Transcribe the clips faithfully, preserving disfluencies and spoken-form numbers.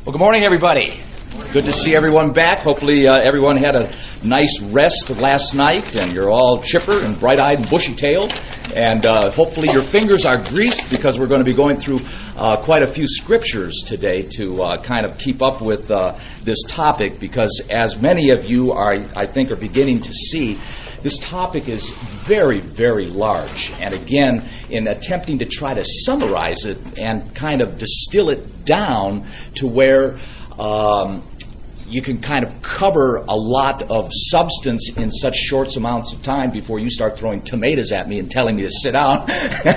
Well, good morning, everybody. Good to see everyone back. Hopefully, uh, everyone had a nice rest last night, and you're all chipper and bright-eyed and bushy-tailed. And uh, hopefully, your fingers are greased because we're going to be going through uh, quite a few scriptures today to uh, kind of keep up with uh, this topic. Because as many of you are, I think, are beginning to see, this topic is very, very large. And again, in attempting to try to summarize it and kind of distill it down to where um, you can kind of cover a lot of substance in such short amounts of time before you start throwing tomatoes at me and telling me to sit down.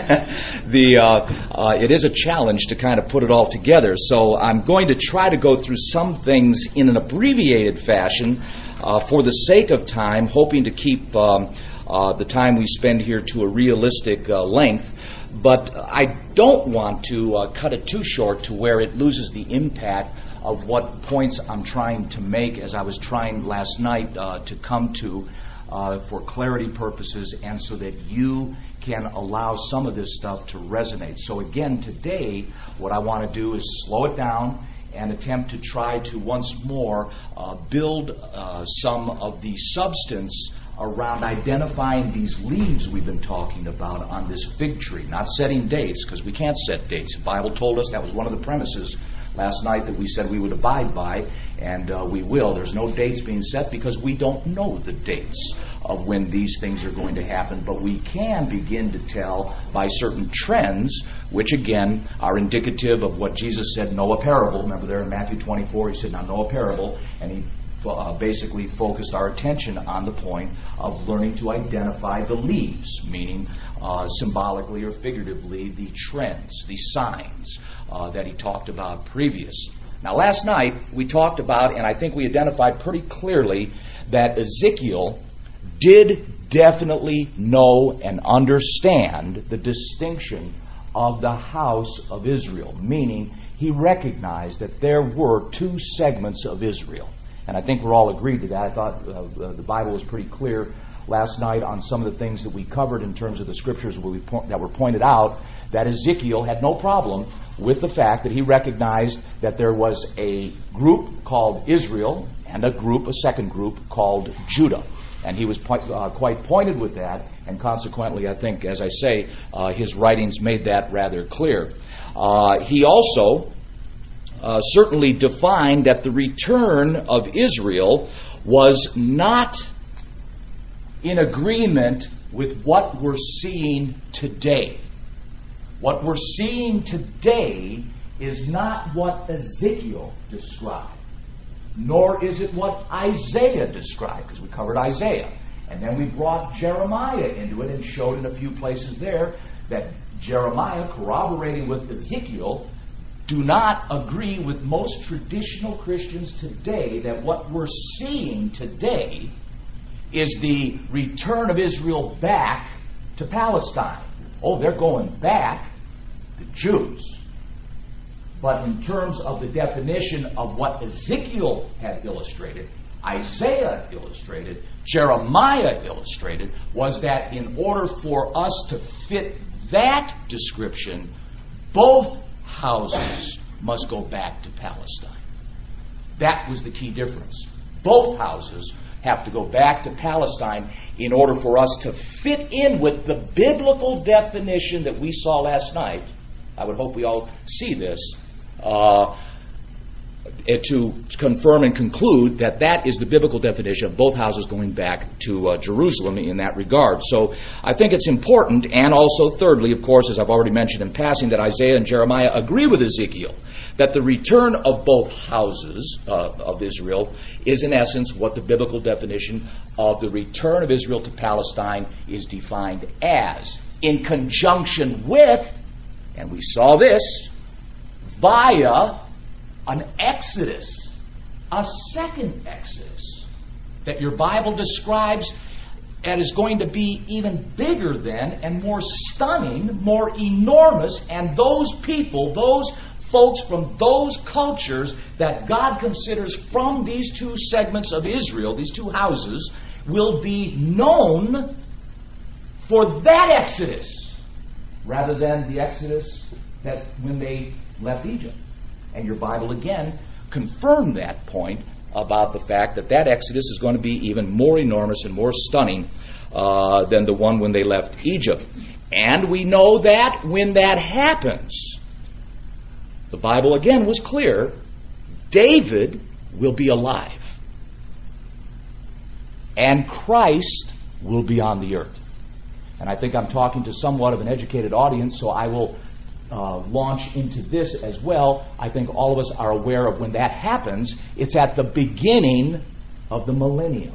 the uh, uh, it is a challenge to kind of put it all together. So I'm going to try to go through some things in an abbreviated fashion uh, for the sake of time, hoping to keep um, uh, the time we spend here to a realistic uh, length. But I don't want to uh, cut it too short to where it loses the impact of what points I'm trying to make, as I was trying last night uh, to come to uh, for clarity purposes, and so that you can allow some of this stuff to resonate. So again, today, what I want to do is slow it down and attempt to try to once more uh, build uh, some of the substance around identifying these leaves we've been talking about on this fig tree. Not setting dates, because we can't set dates. The Bible told us that was one of the premises last night that we said we would abide by, and uh, we will. There's no dates being set because we don't know the dates of when these things are going to happen, but we can begin to tell by certain trends, which again are indicative of what Jesus said, know a parable. Remember there in Matthew twenty-four, he said, now know a parable, and he Uh, basically focused our attention on the point of learning to identify the leaves, meaning uh, symbolically or figuratively the trends, the signs uh, that he talked about previous. Now last night we talked about, and I think we identified pretty clearly, that Ezekiel did definitely know and understand the distinction of the house of Israel, meaning he recognized that there were two segments of Israel. And I think we're all agreed to that. I thought uh, the Bible was pretty clear last night on some of the things that we covered in terms of the scriptures that were pointed out, that Ezekiel had no problem with the fact that he recognized that there was a group called Israel and a group, a second group, called Judah. And he was po- uh, quite pointed with that, and consequently, I think, as I say, uh, his writings made that rather clear. Uh, he also Uh, certainly defined that the return of Israel was not in agreement with what we're seeing today. What we're seeing today is not what Ezekiel described, nor is it what Isaiah described, because we covered Isaiah. And then we brought Jeremiah into it and showed in a few places there that Jeremiah, corroborating with Ezekiel, do not agree with most traditional Christians today that what we're seeing today is the return of Israel back to Palestine. Oh, they're going back, the Jews. But in terms of the definition of what Ezekiel had illustrated, Isaiah illustrated, Jeremiah illustrated, was that in order for us to fit that description, both houses must go back to Palestine. That was the key difference. Both houses have to go back to Palestine in order for us to fit in with the biblical definition that we saw last night. I would hope we all see this, uh, to confirm and conclude that that is the biblical definition of both houses going back to uh, Jerusalem in that regard. So I think it's important, and also thirdly, of course, as I've already mentioned in passing, that Isaiah and Jeremiah agree with Ezekiel that the return of both houses uh, of Israel is in essence what the biblical definition of the return of Israel to Palestine is defined as, in conjunction with, and we saw this, via an exodus, a second exodus, that your Bible describes and is going to be even bigger than and more stunning, more enormous, and those people, those folks from those cultures that God considers from these two segments of Israel, these two houses, will be known for that exodus rather than the exodus that when they left Egypt. And your Bible, again, confirm that point about the fact that that Exodus is going to be even more enormous and more stunning uh, than the one when they left Egypt. And we know that when that happens, the Bible again was clear, David will be alive. And Christ will be on the earth. And I think I'm talking to somewhat of an educated audience, so I will uh, launch into this as well. I think all of us are aware of when that happens. It's at the beginning of the millennium.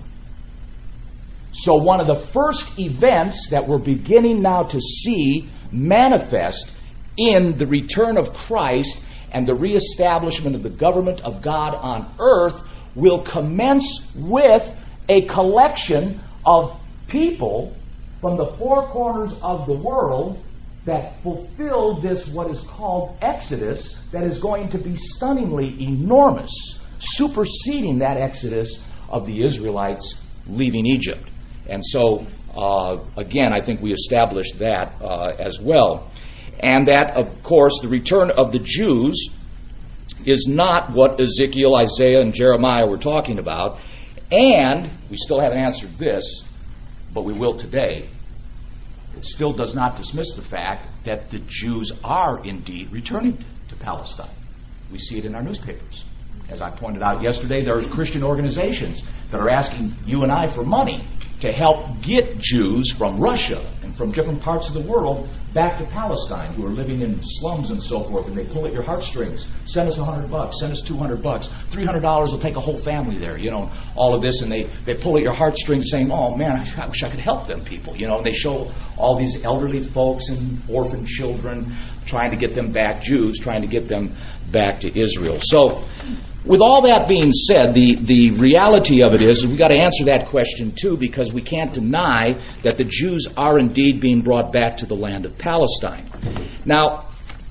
So one of the first events that we're beginning now to see manifest in the return of Christ and the reestablishment of the government of God on earth will commence with a collection of people from the four corners of the world that fulfill this, what is called Exodus, that is going to be stunningly enormous, superseding that Exodus of the Israelites leaving Egypt. And so, uh, again, I think we established that uh, as well. And that, of course, the return of the Jews is not what Ezekiel, Isaiah, and Jeremiah were talking about. And we still haven't answered this, but we will today. It still does not dismiss the fact that the Jews are indeed returning to Palestine. We see it in our newspapers. As I pointed out yesterday, there are Christian organizations that are asking you and I for money to help get Jews from Russia and from different parts of the world back to Palestine who are living in slums and so forth, and they pull at your heartstrings. Send us a hundred bucks, send us two hundred bucks, three hundred dollars will take a whole family there, you know, all of this, and they, they pull at your heartstrings saying, oh man, I wish I could help them people, you know, and they show all these elderly folks and orphan children trying to get them back, Jews trying to get them back to Israel. So, with all that being said, the, the reality of it is we've got to answer that question too, because we can't deny that the Jews are indeed being brought back to the land of Palestine. Now,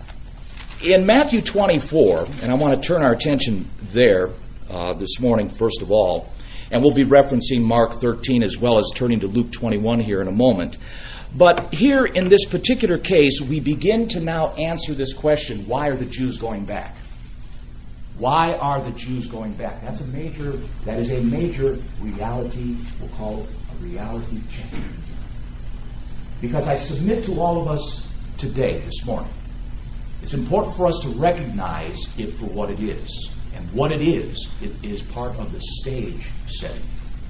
in Matthew twenty-four, and I want to turn our attention there uh, this morning, first of all, and we'll be referencing Mark thirteen as well as turning to Luke twenty-one here in a moment. But here in this particular case, we begin to now answer this question, why are the Jews going back? Why are the Jews going back? That's a major, that is a major reality, we'll call it a reality check. Because I submit to all of us today, this morning, it's important for us to recognize it for what it is. And what it is, it is part of the stage setting.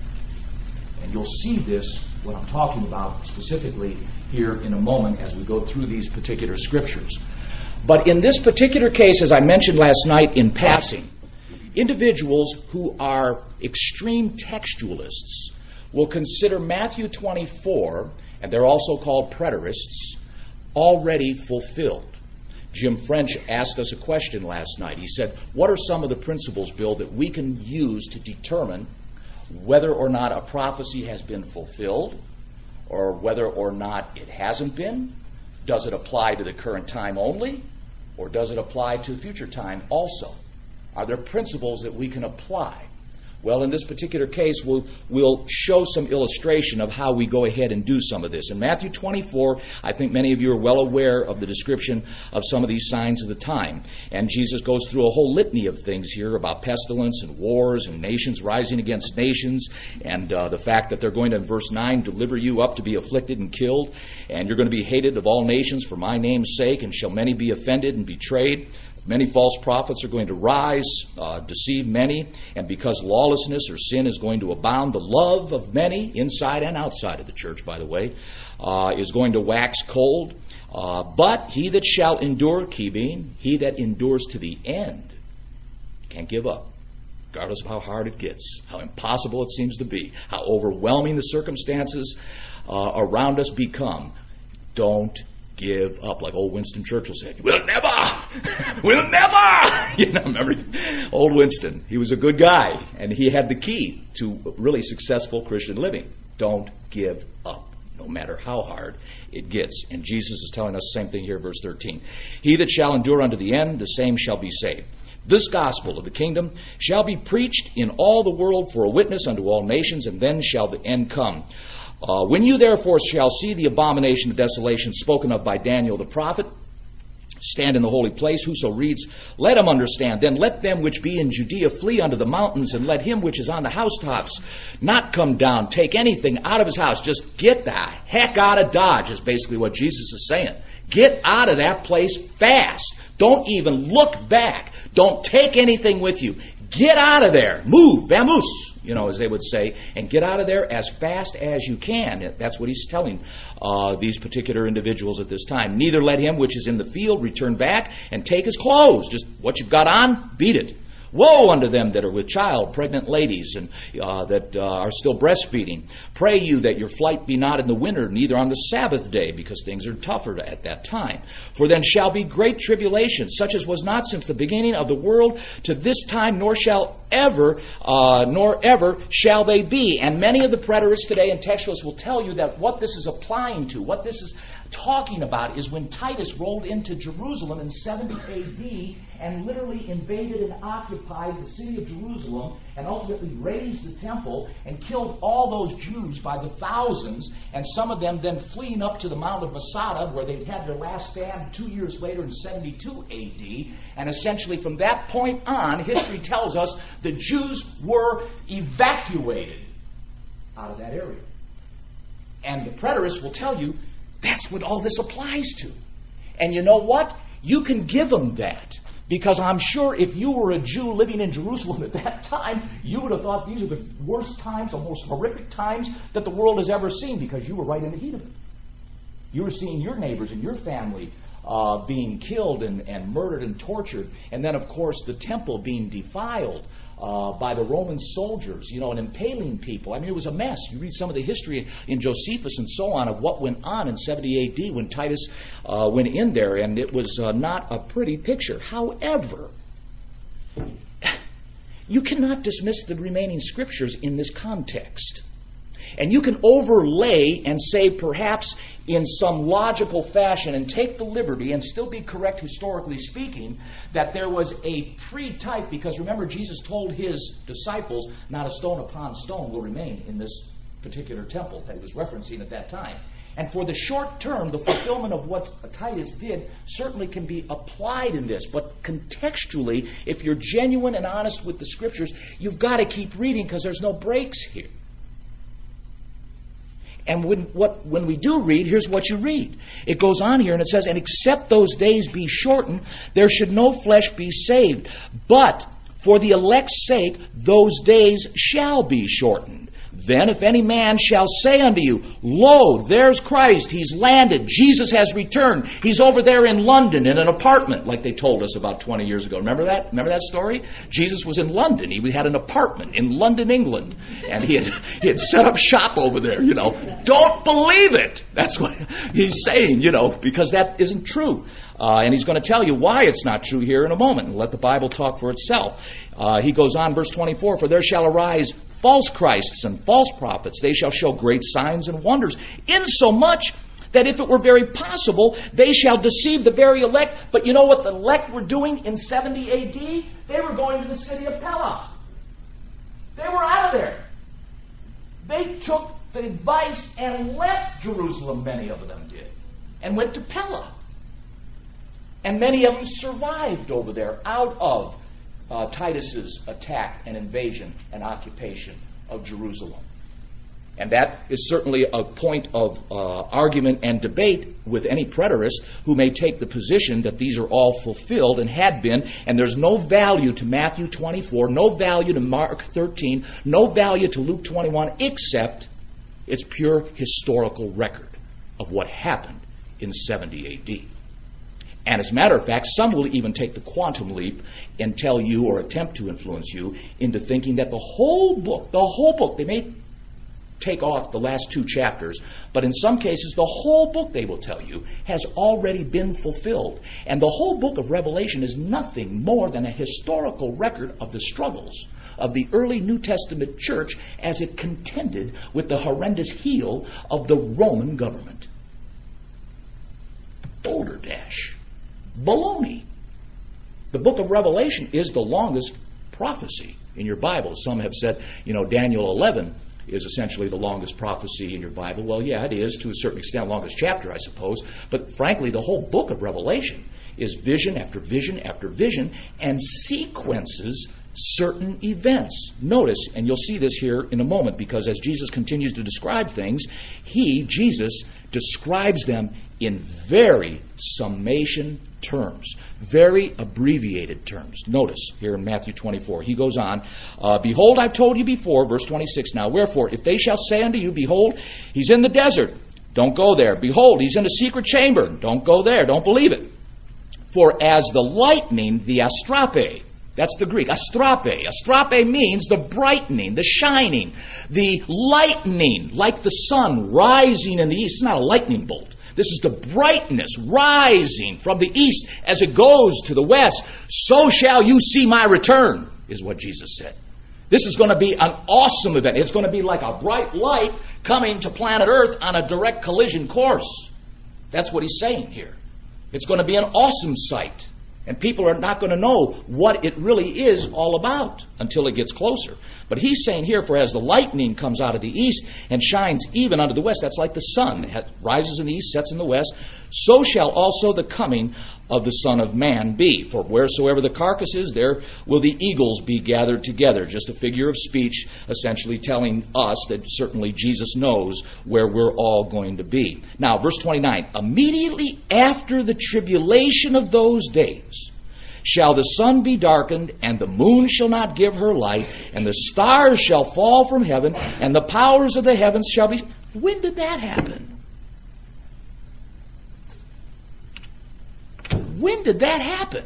And you'll see this, what I'm talking about specifically here in a moment as we go through these particular scriptures. But in this particular case, as I mentioned last night in passing, individuals who are extreme textualists will consider Matthew twenty-four, and they're also called preterists, already fulfilled. Jim French asked us a question last night. He said, what are some of the principles, Bill, that we can use to determine whether or not a prophecy has been fulfilled or whether or not it hasn't been? Does it apply to the current time only? Or does it apply to future time also? Are there principles that we can apply? Well, in this particular case, we'll, we'll show some illustration of how we go ahead and do some of this. In Matthew twenty-four, I think many of you are well aware of the description of some of these signs of the time. And Jesus goes through a whole litany of things here about pestilence and wars and nations rising against nations, and uh, the fact that they're going to, in verse nine, deliver you up to be afflicted and killed, and you're going to be hated of all nations for my name's sake, and shall many be offended and betrayed. Many false prophets are going to rise, uh, deceive many, and because lawlessness or sin is going to abound, the love of many, inside and outside of the church, by the way, uh, is going to wax cold. Uh, but he that shall endure, key being, he that endures to the end, can't give up, regardless of how hard it gets, how impossible it seems to be, how overwhelming the circumstances uh, around us become. Don't give up, like old Winston Churchill said. We'll never, we'll never. You know, remember old Winston? He was a good guy, and he had the key to really successful Christian living. Don't give up, no matter how hard it gets. And Jesus is telling us the same thing here, verse thirteen. He that shall endure unto the end, the same shall be saved. This gospel of the kingdom shall be preached in all the world for a witness unto all nations, and then shall the end come. Uh, when you therefore shall see the abomination of desolation spoken of by Daniel the prophet, stand in the holy place. Whoso reads, let him understand. Then let them which be in Judea flee unto the mountains, and let him which is on the housetops not come down, take anything out of his house. Just get the heck out of Dodge is basically what Jesus is saying. Get out of that place fast. Don't even look back. Don't take anything with you. Get out of there. Move. Vamoose, you know, as they would say, and get out of there as fast as you can. That's what he's telling uh, these particular individuals at this time. Neither let him which is in the field return back and take his clothes. Just what you've got on, beat it. Woe unto them that are with child, pregnant ladies, and uh, that uh, are still breastfeeding. Pray you that your flight be not in the winter, neither on the Sabbath day, because things are tougher at that time. For then shall be great tribulation, such as was not since the beginning of the world to this time, nor shall ever, uh, nor ever shall they be. And many of the preterists today and textualists will tell you that what this is applying to, what this is talking about, is when Titus rolled into Jerusalem in seventy A D and literally invaded and occupied the city of Jerusalem and ultimately razed the temple and killed all those Jews by the thousands, and some of them then fleeing up to the Mount of Masada, where they'd had their last stand two years later in seventy-two A D. And essentially from that point on, history tells us the Jews were evacuated out of that area. And the preterists will tell you that's what all this applies to. And you know what? You can give them that. Because I'm sure if you were a Jew living in Jerusalem at that time, you would have thought these are the worst times, the most horrific times that the world has ever seen, because you were right in the heat of it. You were seeing your neighbors and your family uh, being killed and, and murdered and tortured. And then, of course, the temple being defiled Uh, by the Roman soldiers, you know, and impaling people. I mean, it was a mess. You read some of the history in Josephus and so on of what went on in seventy A D when Titus uh, went in there, and it was uh, not a pretty picture. However, you cannot dismiss the remaining scriptures in this context. And you can overlay and say perhaps in some logical fashion and take the liberty and still be correct historically speaking that there was a pre-type, because remember Jesus told his disciples not a stone upon stone will remain in this particular temple that he was referencing at that time. And for the short term, the fulfillment of what Titus did certainly can be applied in this. But contextually, if you're genuine and honest with the scriptures, you've got to keep reading, because there's no breaks here. And when what when we do read, here's what you read. It goes on here and it says, and except those days be shortened, there should no flesh be saved. But for the elect's sake, those days shall be shortened. Then if any man shall say unto you, lo, there's Christ, he's landed, Jesus has returned, he's over there in London in an apartment, like they told us about twenty years ago. Remember that? Remember that story? Jesus was in London. He had an apartment in London, England, and he had, he had set up shop over there, you know. Don't believe it! That's what he's saying, you know, because that isn't true. Uh, and he's going to tell you why it's not true here in a moment, and let the Bible talk for itself. Uh, he goes on, verse twenty-four, for there shall arise false Christs and false prophets. They shall show great signs and wonders, insomuch that if it were very possible, they shall deceive the very elect. But you know what the elect were doing in seventy A D? They were going to the city of Pella. They were out of there. They took the advice and left Jerusalem, many of them did, and went to Pella. And many of them survived over there out of uh, Titus's attack and invasion and occupation of Jerusalem. And that is certainly a point of uh, argument and debate with any preterist who may take the position that these are all fulfilled and had been, and there's no value to Matthew twenty-four, no value to Mark thirteen, no value to Luke twenty-one, except it's pure historical record of what happened in seventy A D. And as a matter of fact, some will even take the quantum leap and tell you or attempt to influence you into thinking that the whole book, the whole book, they may take off the last two chapters, but in some cases the whole book, they will tell you, has already been fulfilled. And the whole book of Revelation is nothing more than a historical record of the struggles of the early New Testament church as it contended with the horrendous heel of the Roman government. Boulder Dash. Baloney. The book of Revelation is the longest prophecy in your Bible. Some have said, you know, Daniel eleven is essentially the longest prophecy in your Bible. Well, yeah, it is to a certain extent, longest chapter, I suppose. But frankly, the whole book of Revelation is vision after vision after vision and sequences certain events. Notice, and you'll see this here in a moment, because as Jesus continues to describe things, he, Jesus, describes them in very summation terms, very abbreviated terms. Notice here in Matthew twenty-four, he goes on, uh, Behold, I've told you before, verse twenty-six now, wherefore, if they shall say unto you, Behold, he's in the desert, don't go there. Behold, he's in a secret chamber, don't go there, don't believe it. For as the lightning, the astrape, that's the Greek, astrape. Astrape means the brightening, the shining, the lightning, like the sun rising in the east. It's not a lightning bolt. This is the brightness rising from the east as it goes to the west. So shall you see my return, is what Jesus said. This is going to be an awesome event. It's going to be like a bright light coming to planet Earth on a direct collision course. That's what he's saying here. It's going to be an awesome sight. And people are not going to know what it really is all about until it gets closer. But he's saying here, for as the lightning comes out of the east and shines even unto the west, that's like the sun, it rises in the east, sets in the west, so shall also the coming of the Son of Man be. For wheresoever the carcass is, there will the eagles be gathered together. Just a figure of speech, essentially telling us that certainly Jesus knows where we're all going to be. Now, verse twenty-nine, immediately after the tribulation of those days, shall the sun be darkened, and the moon shall not give her light, and the stars shall fall from heaven, and the powers of the heavens shall be... When did that happen? When did that happen?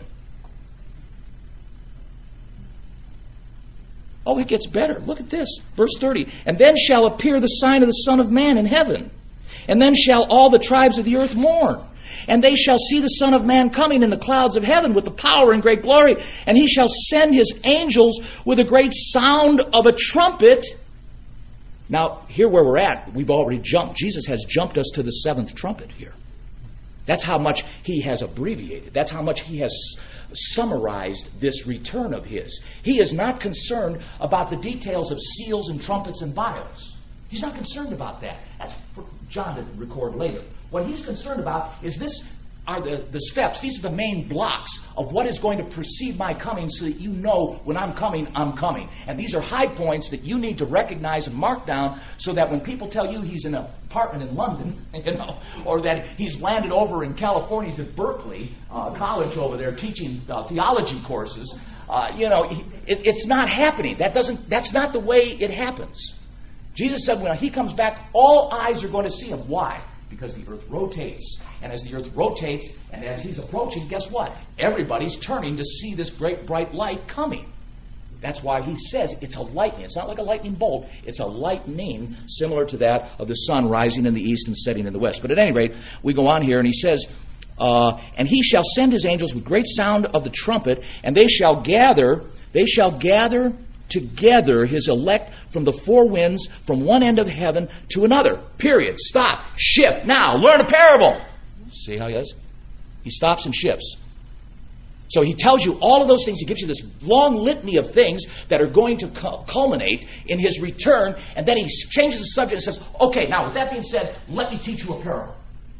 Oh, it gets better. Look at this. Verse thirty. And then shall appear the sign of the Son of Man in heaven. And then shall all the tribes of the earth mourn. And they shall see the Son of Man coming in the clouds of heaven with the power and great glory. And he shall send his angels with a great sound of a trumpet. Now, here where we're at, we've already jumped. Jesus has jumped us to the seventh trumpet here. That's how much he has abbreviated. That's how much he has summarized this return of his. He is not concerned about the details of seals and trumpets and vials. He's not concerned about that. That's for John to record later. What he's concerned about is this are the, the steps. These are the main blocks of what is going to precede my coming so that you know when I'm coming, I'm coming. And these are high points that you need to recognize and mark down so that when people tell you he's in an apartment in London, you know, or that he's landed over in California, he's at Berkeley uh, College over there teaching uh, theology courses, uh, you know, it, it's not happening. That doesn't. That's not the way it happens. Jesus said when he comes back, all eyes are going to see him. Why? Because the earth rotates. And as the earth rotates, and as he's approaching, guess what? Everybody's turning to see this great bright light coming. That's why he says it's a lightning. It's not like a lightning bolt. It's a lightning similar to that of the sun rising in the east and setting in the west. But at any rate, we go on here, and he says, uh, and he shall send his angels with great sound of the trumpet, and they shall gather, they shall gather together his elect from the four winds, from one end of heaven to another. Period. Stop. Shift. Now, learn a parable. See how he does? He stops and shifts. So he tells you all of those things. He gives you this long litany of things that are going to culminate in his return. And then he changes the subject and says, okay, now with that being said, let me teach you a parable.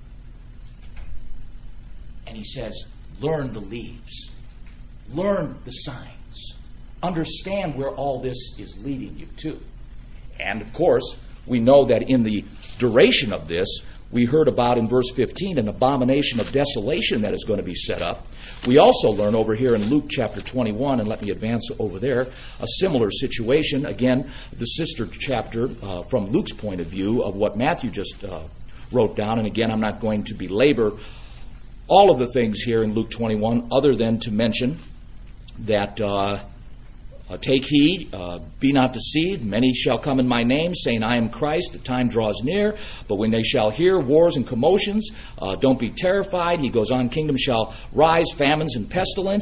And he says, learn the leaves. Learn the signs. Understand where all this is leading you to. And of course, we know that in the duration of this, we heard about in verse fifteen an abomination of desolation that is going to be set up. We also learn over here in Luke chapter twenty-one, and let me advance over there, a similar situation. Again, the sister chapter uh, from Luke's point of view of what Matthew just uh, wrote down. And again, I'm not going to belabor all of the things here in Luke twenty-one other than to mention that uh, Uh, take heed, uh, be not deceived. Many shall come in my name, saying, I am Christ. The time draws near. But when they shall hear wars and commotions, uh, don't be terrified. He goes on, kingdom shall rise, famines and pestilence.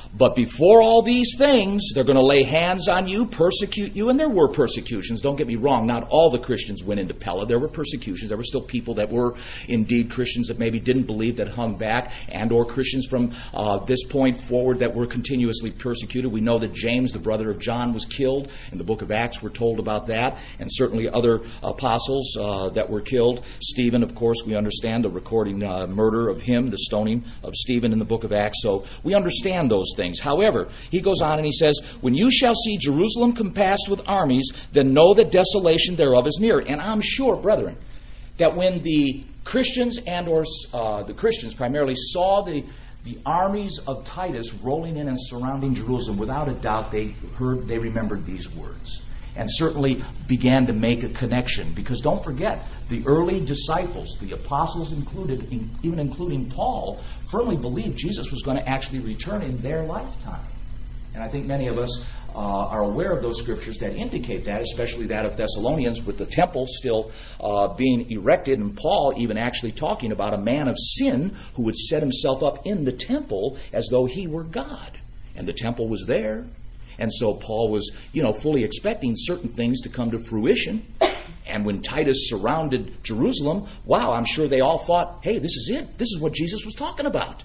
But before all these things, they're going to lay hands on you, persecute you, and there were persecutions. Don't get me wrong, not all the Christians went into Pella. There were persecutions. There were still people that were indeed Christians that maybe didn't believe, that hung back, and or Christians from uh, this point forward that were continuously persecuted. We know that James, the brother of John, was killed. In the book of Acts, we're told about that, and certainly other apostles uh, that were killed. Stephen, of course, we understand the recording uh, murder of him, the stoning of Stephen in the book of Acts. So we understand those things. However, he goes on and he says, when you shall see Jerusalem compassed with armies, then know that desolation thereof is near. And I'm sure, brethren, that when the Christians and or uh, the Christians primarily saw the, the armies of Titus rolling in and surrounding Jerusalem, without a doubt they heard, they remembered these words. And certainly began to make a connection. Because don't forget, the early disciples, the apostles included, in, even including Paul, firmly believed Jesus was going to actually return in their lifetime. And I think many of us uh, are aware of those scriptures that indicate that, especially that of Thessalonians, with the temple still uh, being erected, and Paul even actually talking about a man of sin who would set himself up in the temple as though he were God. And the temple was there. And so Paul was, you know, fully expecting certain things to come to fruition. And when Titus surrounded Jerusalem, wow, I'm sure they all thought, hey, this is it. This is what Jesus was talking about.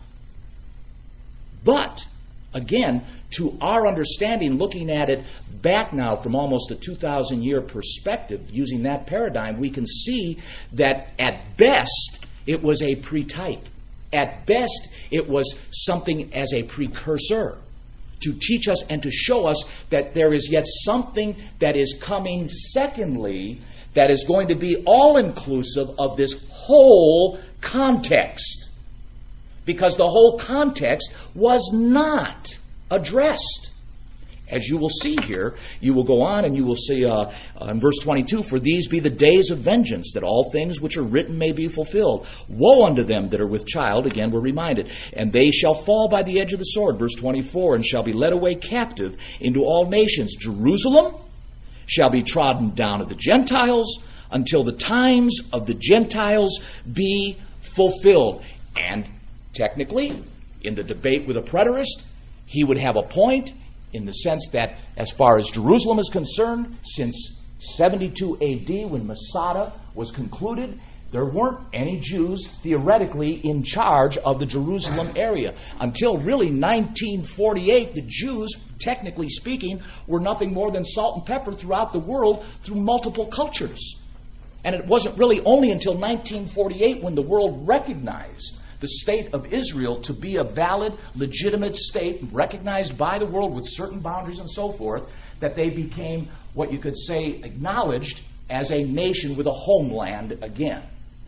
But, again, to our understanding, looking at it back now from almost a two thousand year perspective, using that paradigm, we can see that at best it was a pre-type. At best it was something as a precursor, to teach us and to show us that there is yet something that is coming secondly, that is going to be all-inclusive of this whole context. Because the whole context was not addressed. As you will see here, you will go on and you will see uh, uh, in verse twenty-two, for these be the days of vengeance, that all things which are written may be fulfilled. Woe unto them that are with child, again we're reminded, and they shall fall by the edge of the sword, verse twenty-four, and shall be led away captive into all nations. Jerusalem shall be trodden down of the Gentiles until the times of the Gentiles be fulfilled. And technically, in the debate with a preterist, he would have a point, in the sense that as far as Jerusalem is concerned, since seventy-two A D, when Masada was concluded, there weren't any Jews theoretically in charge of the Jerusalem area. Until really nineteen forty-eight, the Jews, technically speaking, were nothing more than salt and pepper throughout the world through multiple cultures. And it wasn't really only until nineteen forty-eight when the world recognized the state of Israel to be a valid, legitimate state, recognized by the world with certain boundaries and so forth, that they became what you could say acknowledged as a nation with a homeland again.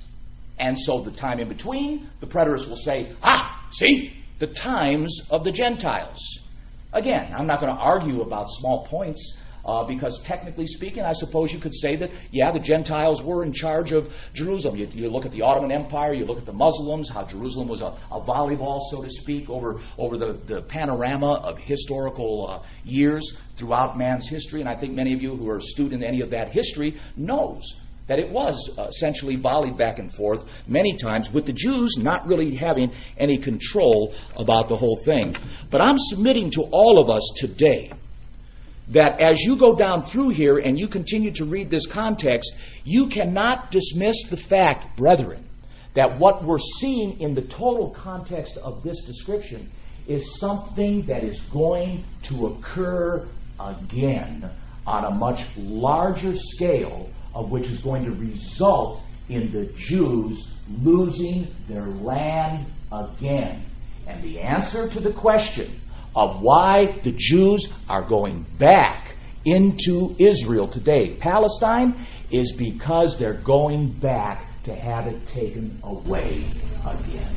And so the time in between, the preterists will say, ah, see, the times of the Gentiles. Again, I'm not going to argue about small points, Uh, because technically speaking, I suppose you could say that, yeah, the Gentiles were in charge of Jerusalem. You, you look at the Ottoman Empire, you look at the Muslims, how Jerusalem was a, a volleyball, so to speak, over, over the, the panorama of historical uh, years throughout man's history. And I think many of you who are astute in any of that history knows that it was uh, essentially volleyed back and forth many times, with the Jews not really having any control about the whole thing. But I'm submitting to all of us today that as you go down through here and you continue to read this context, you cannot dismiss the fact, brethren, that what we're seeing in the total context of this description is something that is going to occur again on a much larger scale, of which is going to result in the Jews losing their land again. And the answer to the question of why the Jews are going back into Israel today, Palestine, is because they're going back to have it taken away again.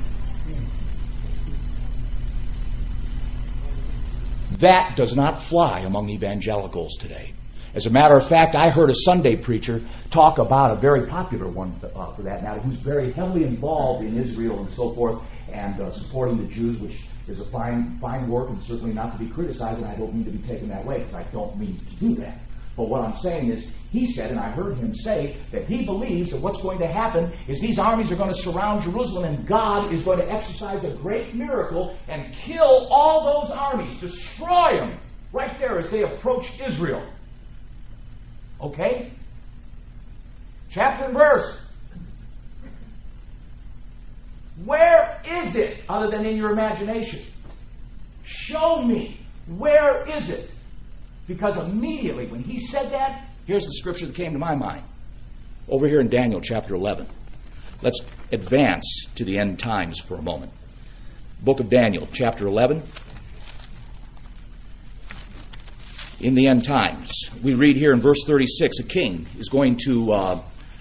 That does not fly among evangelicals today. As a matter of fact, I heard a Sunday preacher talk about a very popular one uh, for that matter, who's very heavily involved in Israel and so forth, and uh, supporting the Jews, which is a fine, fine work and certainly not to be criticized, and I don't mean to be taken that way, because I don't mean to do that. But what I'm saying is, he said, and I heard him say, that he believes that what's going to happen is these armies are going to surround Jerusalem and God is going to exercise a great miracle and kill all those armies, destroy them right there as they approach Israel. Okay? Chapter and verse. Where is it other than in your imagination? Show me. Where is it? Because immediately when he said that, here's the scripture that came to my mind. Over here in Daniel chapter eleven. Let's advance to the end times for a moment. Book of Daniel chapter eleven. In the end times, we read here in verse thirty-six, a king is going to uh,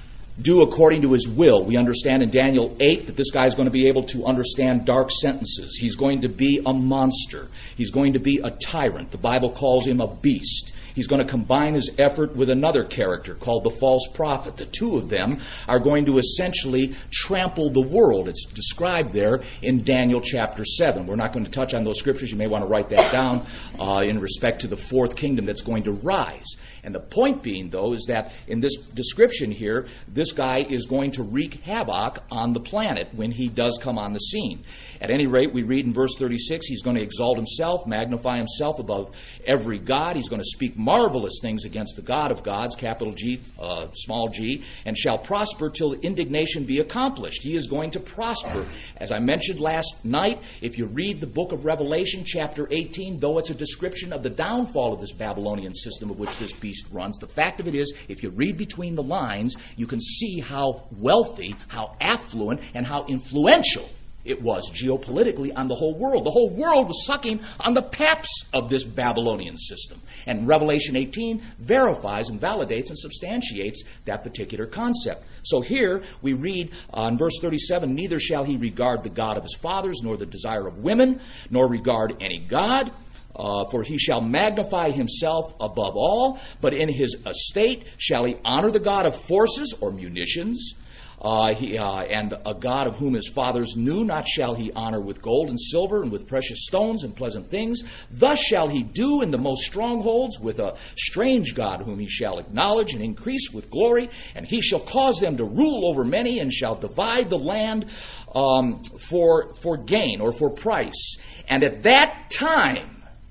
do according to his will. We understand in Daniel eight that this guy is going to be able to understand dark sentences. He's going to be a monster. He's going to be a tyrant. The Bible calls him a beast. He's going to combine his effort with another character called the false prophet. The two of them are going to essentially trample the world. It's described there in Daniel chapter seven. We're not going to touch on those scriptures. You may want to write that down uh, in respect to the fourth kingdom that's going to rise. And the point being, though, is that in this description here, this guy is going to wreak havoc on the planet when he does come on the scene. At any rate, we read in verse thirty-six, he's going to exalt himself, magnify himself above every god. He's going to speak marvelous things against the God of gods, capital G, uh, small g, and shall prosper till the indignation be accomplished. He is going to prosper. As I mentioned last night, if you read the book of Revelation, chapter eighteen, though it's a description of the downfall of this Babylonian system of which this beast runs, the fact of it is, if you read between the lines, you can see how wealthy, how affluent, and how influential it was geopolitically on the whole world. The whole world was sucking on the paps of this Babylonian system. And Revelation eighteen verifies and validates and substantiates that particular concept. So here we read uh, in verse thirty-seven, neither shall he regard the God of his fathers, nor the desire of women, nor regard any God. Uh, for he shall magnify himself above all, but in his estate shall he honor the God of forces or munitions. Uh, he, uh, and a God of whom his fathers knew not shall he honor with gold and silver and with precious stones and pleasant things. Thus shall he do in the most strongholds with a strange God whom he shall acknowledge and increase with glory. And he shall cause them to rule over many and shall divide the land um, for, for gain or for price. And at that time,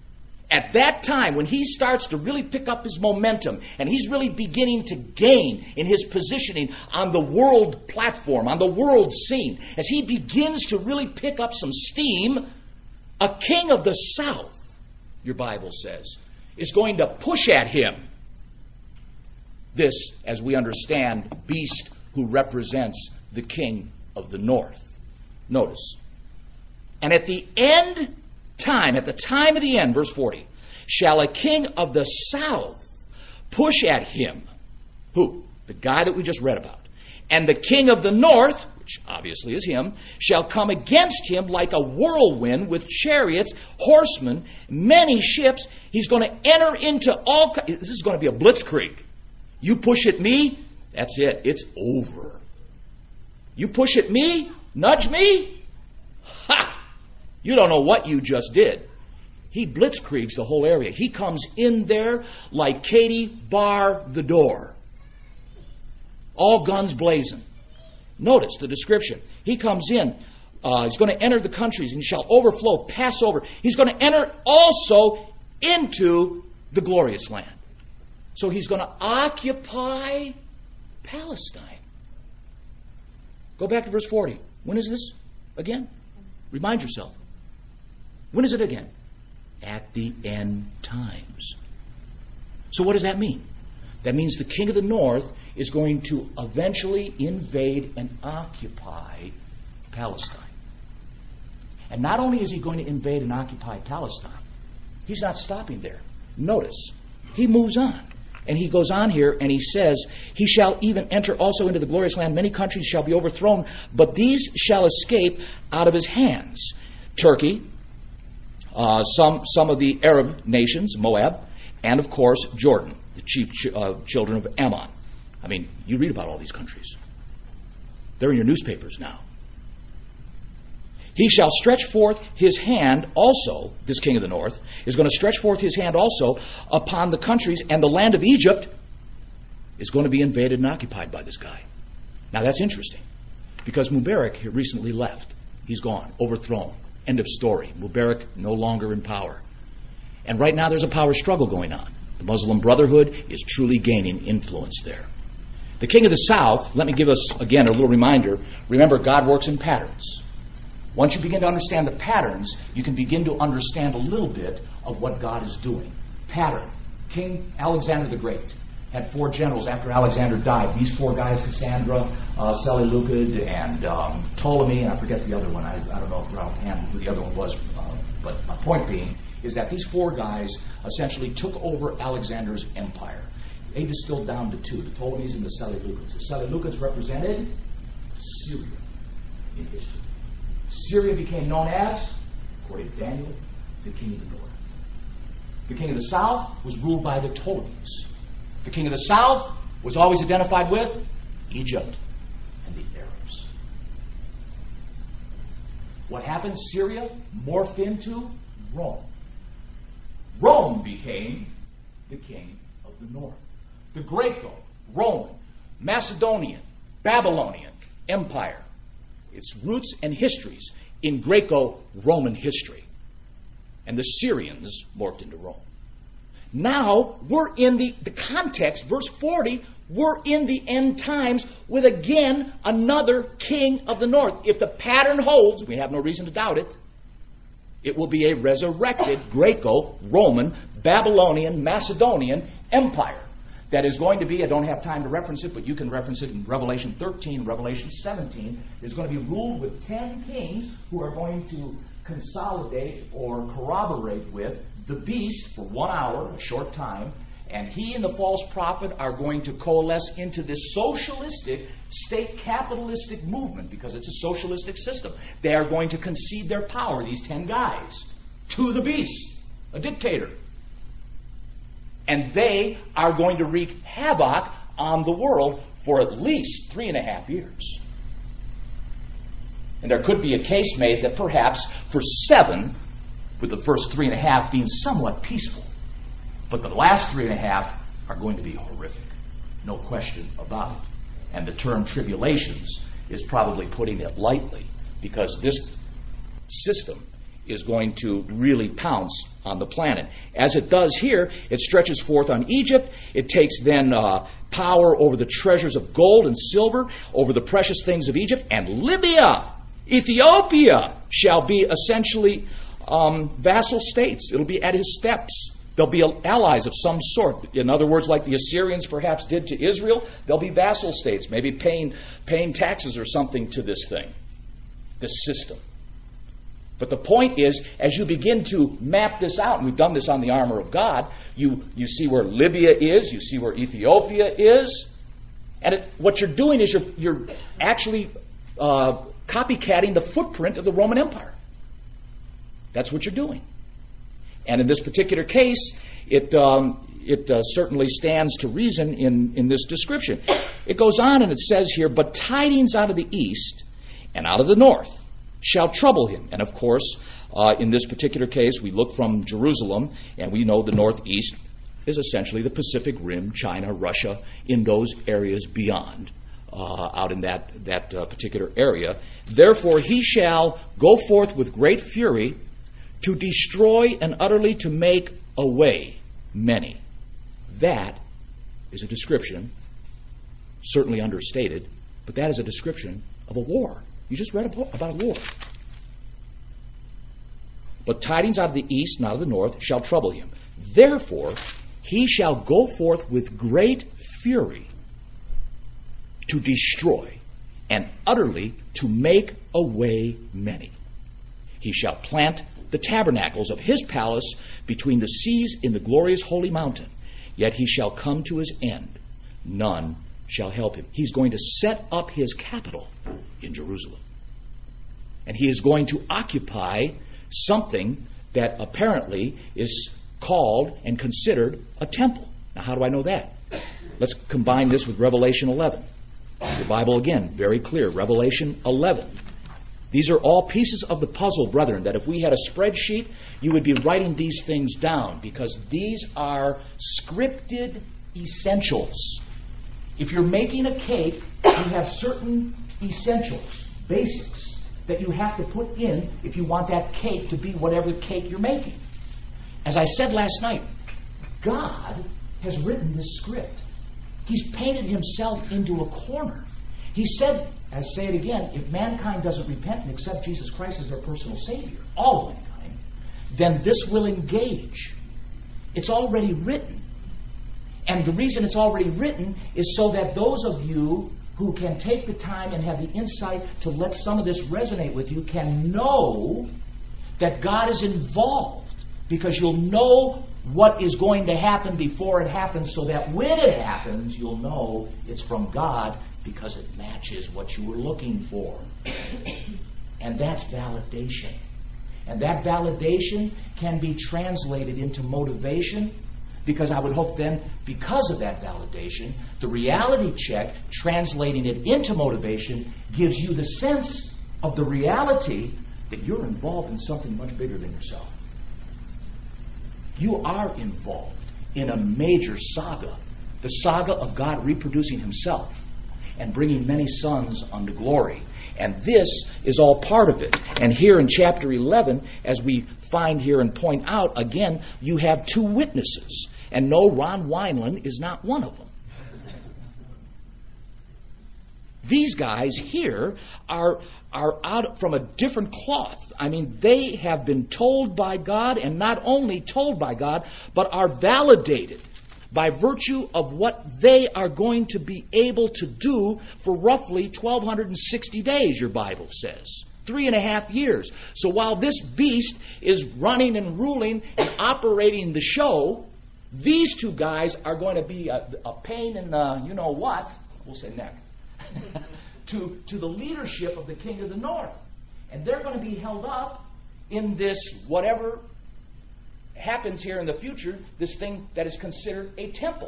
At that time, when he starts to really pick up his momentum and he's really beginning to gain in his positioning on the world platform, on the world scene, as he begins to really pick up some steam, a king of the south, your Bible says, is going to push at him this, as we understand, beast who represents the king of the north. Notice. And at the end time, at the time of the end, verse forty, shall a king of the south push at him. Who? The guy that we just read about. And the king of the north, which obviously is him, shall come against him like a whirlwind with chariots, horsemen, many ships. He's going to enter into all... This is going to be a blitzkrieg. You push at me, that's it. It's over. You push at me, nudge me, ha! You don't know what you just did. He blitzkriegs the whole area. He comes in there like Katie bar the door. All guns blazing. Notice the description. He comes in. Uh, he's going to enter the countries and shall overflow, pass over. He's going to enter also into the glorious land. So he's going to occupy Palestine. Go back to verse forty. When is this again? Remind yourself. When is it again? At the end times. So what does that mean? That means the king of the north is going to eventually invade and occupy Palestine. And not only is he going to invade and occupy Palestine, he's not stopping there. Notice, he moves on. And he goes on here and he says, he shall even enter also into the glorious land. Many countries shall be overthrown, but these shall escape out of his hands. Turkey, Uh, some some of the Arab nations, Moab, and of course Jordan, the chief ch- uh, children of Ammon. I mean, you read about all these countries. They're in your newspapers now. He shall stretch forth his hand also, this king of the north, is going to stretch forth his hand also upon the countries, and the land of Egypt is going to be invaded and occupied by this guy. Now that's interesting, because Mubarak recently left. He's gone, overthrown. End of story. Mubarak no longer in power. And right now there's a power struggle going on. The Muslim Brotherhood is truly gaining influence there. The king of the south, let me give us again a little reminder. Remember, God works in patterns. Once you begin to understand the patterns, you can begin to understand a little bit of what God is doing. Pattern. King Alexander the Great had four generals after Alexander died. These four guys, Cassandra, uh, Seleucid, and um, Ptolemy, and I forget the other one. I, I don't know offhand who the other one was. Uh, but my point being is that these four guys essentially took over Alexander's empire. They distilled down to two, the Ptolemies and the Seleucids. The Seleucids represented Syria in history. Syria became known as, according to Daniel, the king of the north. The king of the south was ruled by the Ptolemies. The king of the south was always identified with Egypt and the Arabs. What happened? Syria morphed into Rome. Rome became the king of the north. The Greco-Roman, Macedonian, Babylonian Empire. Its roots and histories in Greco-Roman history. And the Syrians morphed into Rome. Now, we're in the, the context, verse forty, we're in the end times with again another king of the north. If the pattern holds, we have no reason to doubt it, it will be a resurrected Greco-Roman, Babylonian, Macedonian empire. That is going to be, I don't have time to reference it, but you can reference it in Revelation thirteen, Revelation seventeen. It's going to be ruled with ten kings who are going to consolidate or corroborate with the beast for one hour, a short time, and he and the false prophet are going to coalesce into this socialistic, state capitalistic movement, because it's a socialistic system. They are going to concede their power, these ten guys, to the beast, a dictator. And they are going to wreak havoc on the world for at least three and a half years. And there could be a case made that perhaps for seven, with the first three and a half being somewhat peaceful, but the last three and a half are going to be horrific. No question about it. And the term tribulations is probably putting it lightly, because this system is going to really pounce on the planet. As it does here, it stretches forth on Egypt. It takes then uh, power over the treasures of gold and silver, over the precious things of Egypt. And Libya, Ethiopia, shall be essentially um, vassal states. It'll be at his steps. They'll be allies of some sort. In other words, like the Assyrians perhaps did to Israel, they'll be vassal states, maybe paying, paying taxes or something to this thing, this system. But the point is, as you begin to map this out, and we've done this on the armor of God, you, you see where Libya is, you see where Ethiopia is, and it, what you're doing is you're, you're actually uh, copycatting the footprint of the Roman Empire. That's what you're doing. And in this particular case, it um, it uh, certainly stands to reason in, in this description. It goes on and it says here, but tidings out of the east and out of the north shall trouble him. And of course, uh, in this particular case, we look from Jerusalem, and we know the northeast is essentially the Pacific Rim, China, Russia, in those areas beyond, uh, out in that, that uh, particular area. Therefore, he shall go forth with great fury to destroy and utterly to make away many. That is a description, certainly understated, but that is a description of a war. You just read about a war. But tidings out of the east and out of the north shall trouble him. Therefore, he shall go forth with great fury to destroy and utterly to make away many. He shall plant the tabernacles of his palace between the seas in the glorious holy mountain. Yet he shall come to his end. None shall help him. He's going to set up his capital in Jerusalem. And he is going to occupy something that apparently is called and considered a temple. Now, how do I know that? Let's combine this with Revelation eleven. The Bible, again, very clear. Revelation eleven. These are all pieces of the puzzle, brethren, that if we had a spreadsheet, you would be writing these things down, because these are scripted essentials. If you're making a cake, you have certain essentials, basics, that you have to put in if you want that cake to be whatever cake you're making. As I said last night, God has written this script. He's painted himself into a corner. He said, I say it again, if mankind doesn't repent and accept Jesus Christ as their personal Savior, all of mankind, then this will engage. It's already written. And the reason it's already written is so that those of you who can take the time and have the insight to let some of this resonate with you can know that God is involved, because you'll know what is going to happen before it happens, so that when it happens, you'll know it's from God because it matches what you were looking for. And that's validation. And that validation can be translated into motivation, because I would hope then, because of that validation, the reality check, translating it into motivation, gives you the sense of the reality that you're involved in something much bigger than yourself. You are involved in a major saga, the saga of God reproducing himself and bringing many sons unto glory. And this is all part of it. And here in chapter eleven, as we find here and point out, again, you have two witnesses. And no, Ron Wineland is not one of them. These guys here are, are out from a different cloth. I mean, they have been told by God, and not only told by God, but are validated by virtue of what they are going to be able to do for roughly twelve sixty days, your Bible says. Three and a half years. So while this beast is running and ruling and operating the show, these two guys are going to be a, a pain in the you-know-what, we'll say neck, to, to the leadership of the king of the north. And they're going to be held up in this whatever happens here in the future, this thing that is considered a temple.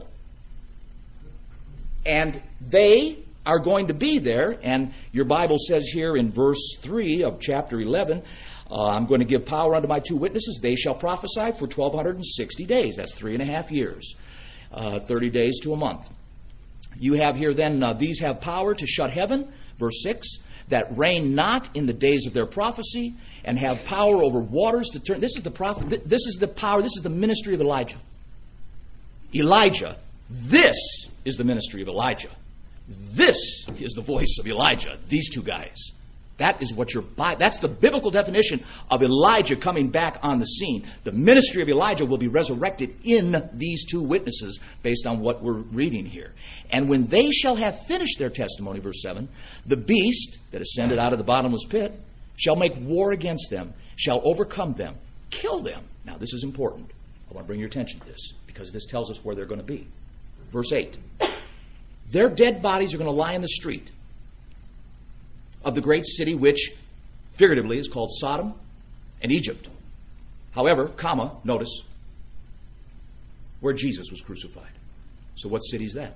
And they are going to be there, and your Bible says here in verse three of chapter eleven, uh, I'm going to give power unto my two witnesses. They shall prophesy for twelve sixty days. That's three and a half years. Uh, thirty days to a month. You have here then, uh, these have power to shut heaven, verse six, that rain not in the days of their prophecy, and have power over waters to turn. This is the prophet. This is the power. This is the ministry of Elijah. Elijah. This is the ministry of Elijah. This is the voice of Elijah. These two guys. That is what your that's the biblical definition of Elijah coming back on the scene. The ministry of Elijah will be resurrected in these two witnesses based on what we're reading here. And when they shall have finished their testimony, verse seven, the beast that ascended out of the bottomless pit shall make war against them, shall overcome them, kill them. Now this is important. I want to bring your attention to this, because this tells us where they're going to be. Verse eight. Their dead bodies are going to lie in the street of the great city, which figuratively is called Sodom and Egypt. However, comma, notice, where Jesus was crucified. So what city is that?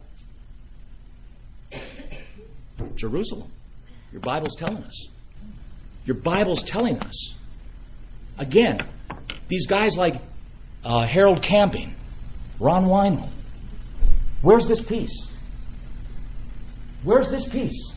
Jerusalem. Your Bible's telling us. Your Bible's telling us. Again, these guys like uh, Harold Camping, Ron Wineland. Where's this peace? Where's this peace?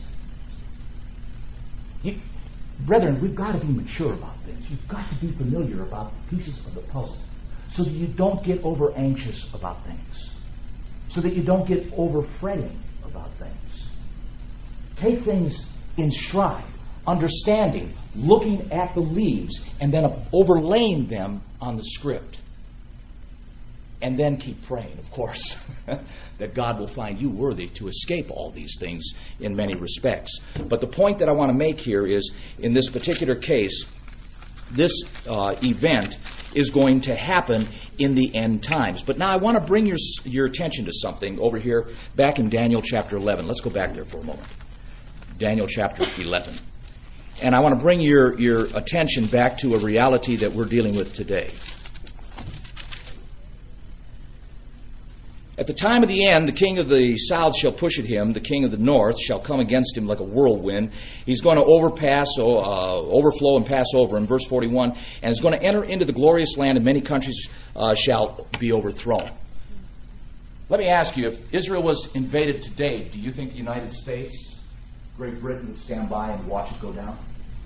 You, brethren, we've got to be mature about things. You've got to be familiar about pieces of the puzzle so that you don't get over anxious about things, so that you don't get over fretting about things. Take things in stride, understanding, looking at the leaves, and then overlaying them on the script. And then keep praying, of course, that God will find you worthy to escape all these things in many respects. But the point that I want to make here is, in this particular case, this uh, event is going to happen in the end times. But now I want to bring your, your attention to something over here back in Daniel chapter eleven. Let's go back there for a moment. Daniel chapter eleven. And I want to bring your, your attention back to a reality that we're dealing with today. At the time of the end, the king of the south shall push at him. The king of the north shall come against him like a whirlwind. He's going to overpass, uh, overflow and pass over in verse forty-one. And is going to enter into the glorious land, and many countries uh, shall be overthrown. Let me ask you, if Israel was invaded today, do you think the United States, Great Britain, would stand by and watch it go down?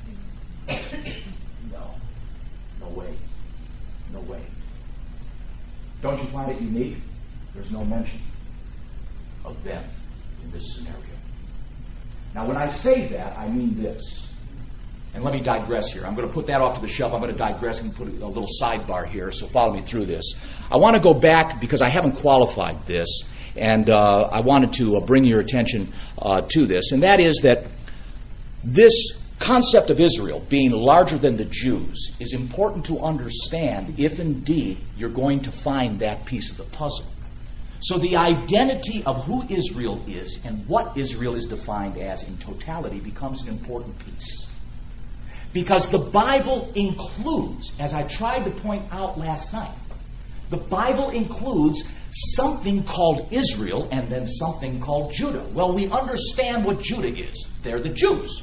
No. No way. No way. Don't you find it unique? There's no mention of them in this scenario. Now, when I say that, I mean this. And let me digress here. I'm going to put that off to the shelf. I'm going to digress and put a little sidebar here, so follow me through this. I want to go back because I haven't qualified this, and uh, I wanted to uh, bring your attention uh, to this. And that is that this concept of Israel being larger than the Jews is important to understand if indeed you're going to find that piece of the puzzle. So the identity of who Israel is and what Israel is defined as in totality becomes an important piece. Because the Bible includes, as I tried to point out last night, the Bible includes something called Israel and then something called Judah. Well, we understand what Judah is. They're the Jews.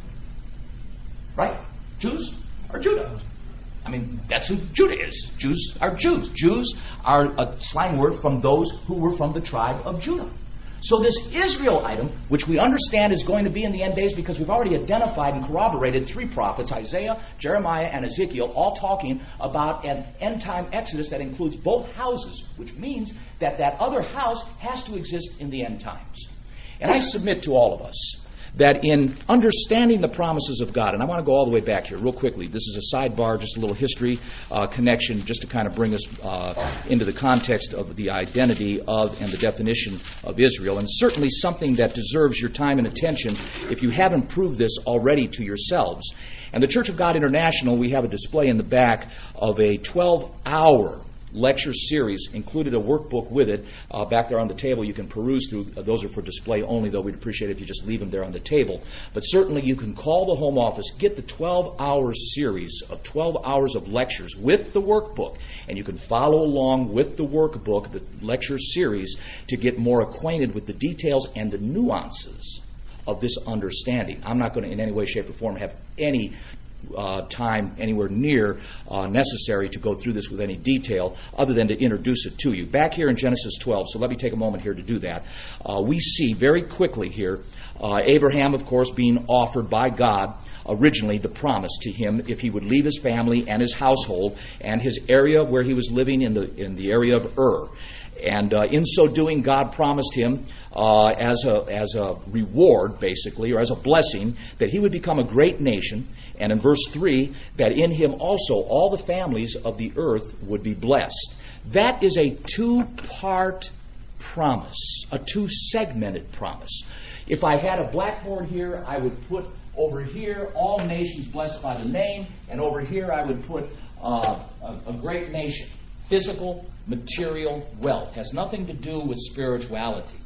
Right? Jews are Judah. I mean, that's who Judah is. Jews are Jews. Jews are a slang word from those who were from the tribe of Judah. So this Israel item, which we understand is going to be in the end days because we've already identified and corroborated three prophets, Isaiah, Jeremiah, and Ezekiel, all talking about an end-time exodus that includes both houses, which means that that other house has to exist in the end times. And I submit to all of us that in understanding the promises of God, and I want to go all the way back here real quickly. This is a sidebar, just a little history uh, connection, just to kind of bring us uh, into the context of the identity of and the definition of Israel, and certainly something that deserves your time and attention if you haven't proved this already to yourselves. And the Church of God International, we have a display in the back of a twelve-hour lecture series, included a workbook with it. Uh, back there on the table, you can peruse through. Uh, those are for display only, though we'd appreciate it if you just leave them there on the table. But certainly you can call the home office, get the twelve-hour series of twelve hours of lectures with the workbook, and you can follow along with the workbook, the lecture series, to get more acquainted with the details and the nuances of this understanding. I'm not going to in any way, shape, or form have any Uh, time anywhere near uh, necessary to go through this with any detail other than to introduce it to you. Back here in Genesis twelve, so let me take a moment here to do that. Uh, we see very quickly here uh, Abraham, of course, being offered by God originally the promise to him if he would leave his family and his household and his area where he was living in the in the area of Ur. And uh, in so doing, God promised him uh, as a as a reward, basically, or as a blessing, that he would become a great nation. And in verse three, that in him also all the families of the earth would be blessed. That is a two-part promise, a two-segmented promise. If I had a blackboard here, I would put over here, all nations blessed by the name, and over here I would put uh, a, a great nation. Physical, material wealth. Has nothing to do with spirituality.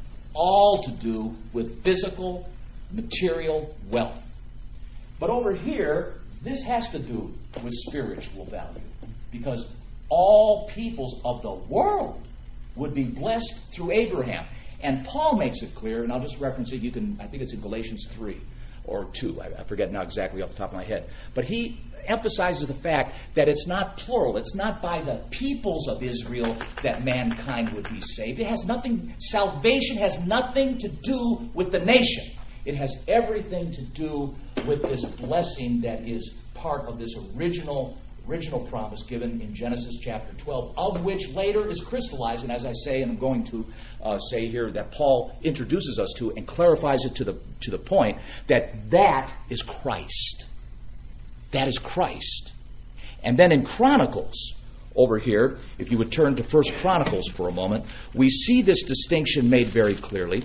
All to do with physical, material wealth. But over here, this has to do with spiritual value. Because all peoples of the world would be blessed through Abraham. And Paul makes it clear, and I'll just reference it. You can, I think it's in Galatians three or two. I, I forget now exactly off the top of my head. But he emphasizes the fact that it's not plural. It's not by the peoples of Israel that mankind would be saved. It has nothing, salvation has nothing to do with the nation. It has everything to do with this blessing that is part of this original original promise given in Genesis chapter twelve, of which later is crystallized, and as I say, and I'm going to uh, say here, that Paul introduces us to and clarifies it to the to the point that that is Christ. That is Christ. And then in Chronicles, over here, if you would turn to First Chronicles for a moment, we see this distinction made very clearly.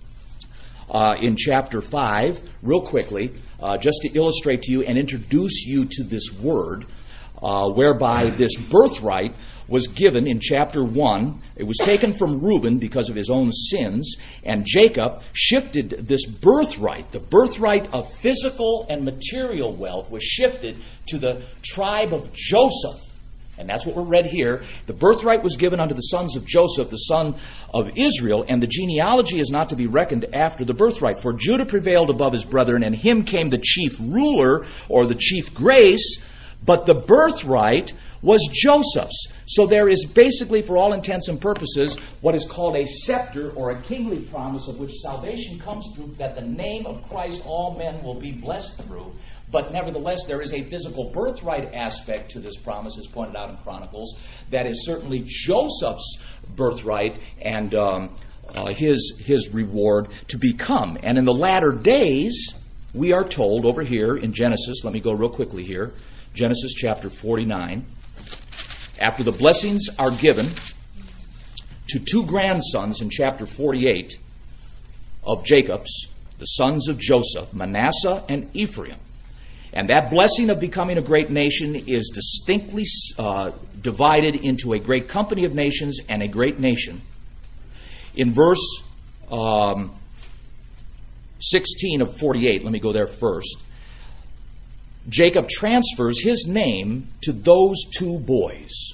Uh, in chapter five, real quickly, uh, just to illustrate to you and introduce you to this word, uh, whereby this birthright was given in chapter one. It was taken from Reuben because of his own sins, and Jacob shifted this birthright, the birthright of physical and material wealth, was shifted to the tribe of Joseph. And that's what we're read here. The birthright was given unto the sons of Joseph, the son of Israel, and the genealogy is not to be reckoned after the birthright. For Judah prevailed above his brethren, and him came the chief ruler, or the chief grace, but the birthright was Joseph's. So there is basically, for all intents and purposes, what is called a scepter, or a kingly promise, of which salvation comes through, that the name of Christ all men will be blessed through. But nevertheless, there is a physical birthright aspect to this promise, as pointed out in Chronicles, that is certainly Joseph's birthright and um, uh, his, his reward to become. And in the latter days, we are told over here in Genesis, let me go real quickly here, Genesis chapter forty-nine, after the blessings are given to two grandsons in chapter forty-eight of Jacob's, the sons of Joseph, Manasseh and Ephraim. And that blessing of becoming a great nation is distinctly uh, divided into a great company of nations and a great nation. In verse um, sixteen of forty-eight, let me go there first, Jacob transfers his name to those two boys.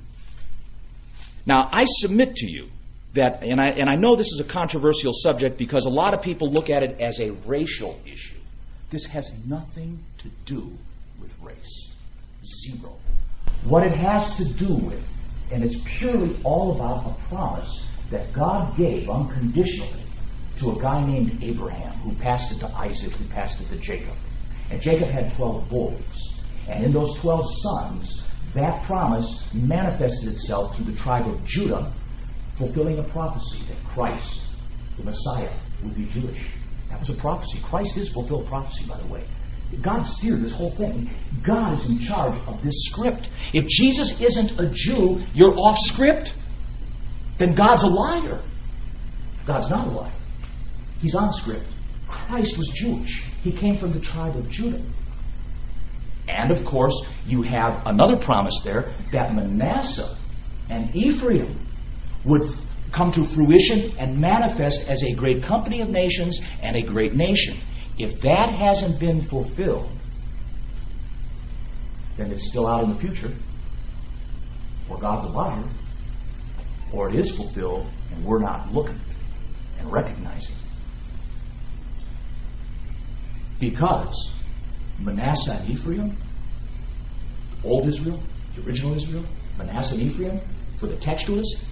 Now, I submit to you that, and I, and I know this is a controversial subject because a lot of people look at it as a racial issue. This has nothing to do with race. Zero. What it has to do with, and it's purely all about a promise that God gave unconditionally to a guy named Abraham, who passed it to Isaac, who passed it to Jacob. And Jacob had twelve boys. And in those twelve sons, that promise manifested itself through the tribe of Judah, fulfilling a prophecy that Christ, the Messiah, would be Jewish. That was a prophecy. Christ is fulfilled prophecy, by the way. God steered this whole thing. God is in charge of this script. If Jesus isn't a Jew, you're off script. Then God's a liar. God's not a liar. He's on script. Christ was Jewish. He came from the tribe of Judah. And, of course, you have another promise there that Manasseh and Ephraim would come to fruition and manifest as a great company of nations and a great nation. If that hasn't been fulfilled, then it's still out in the future, or God's a liar, or it is fulfilled and we're not looking and recognizing. Because Manasseh and Ephraim, old Israel, the original Israel, Manasseh and Ephraim, for the textualists,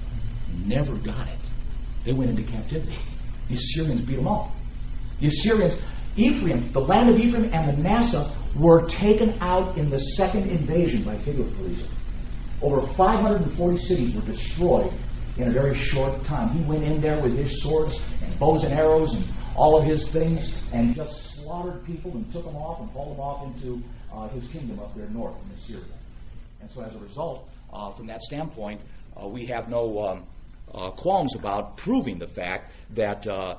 never got it. They went into captivity. The Assyrians beat them up. The Assyrians, Ephraim, the land of Ephraim and Manasseh were taken out in the second invasion by Tiglath-Pileser. Over five hundred forty cities were destroyed in a very short time. He went in there with his swords and bows and arrows and all of his things and just slaughtered people and took them off and hauled them off into uh, his kingdom up there north in Assyria. And so as a result, uh, from that standpoint, uh, we have no um, uh, qualms about proving the fact that uh,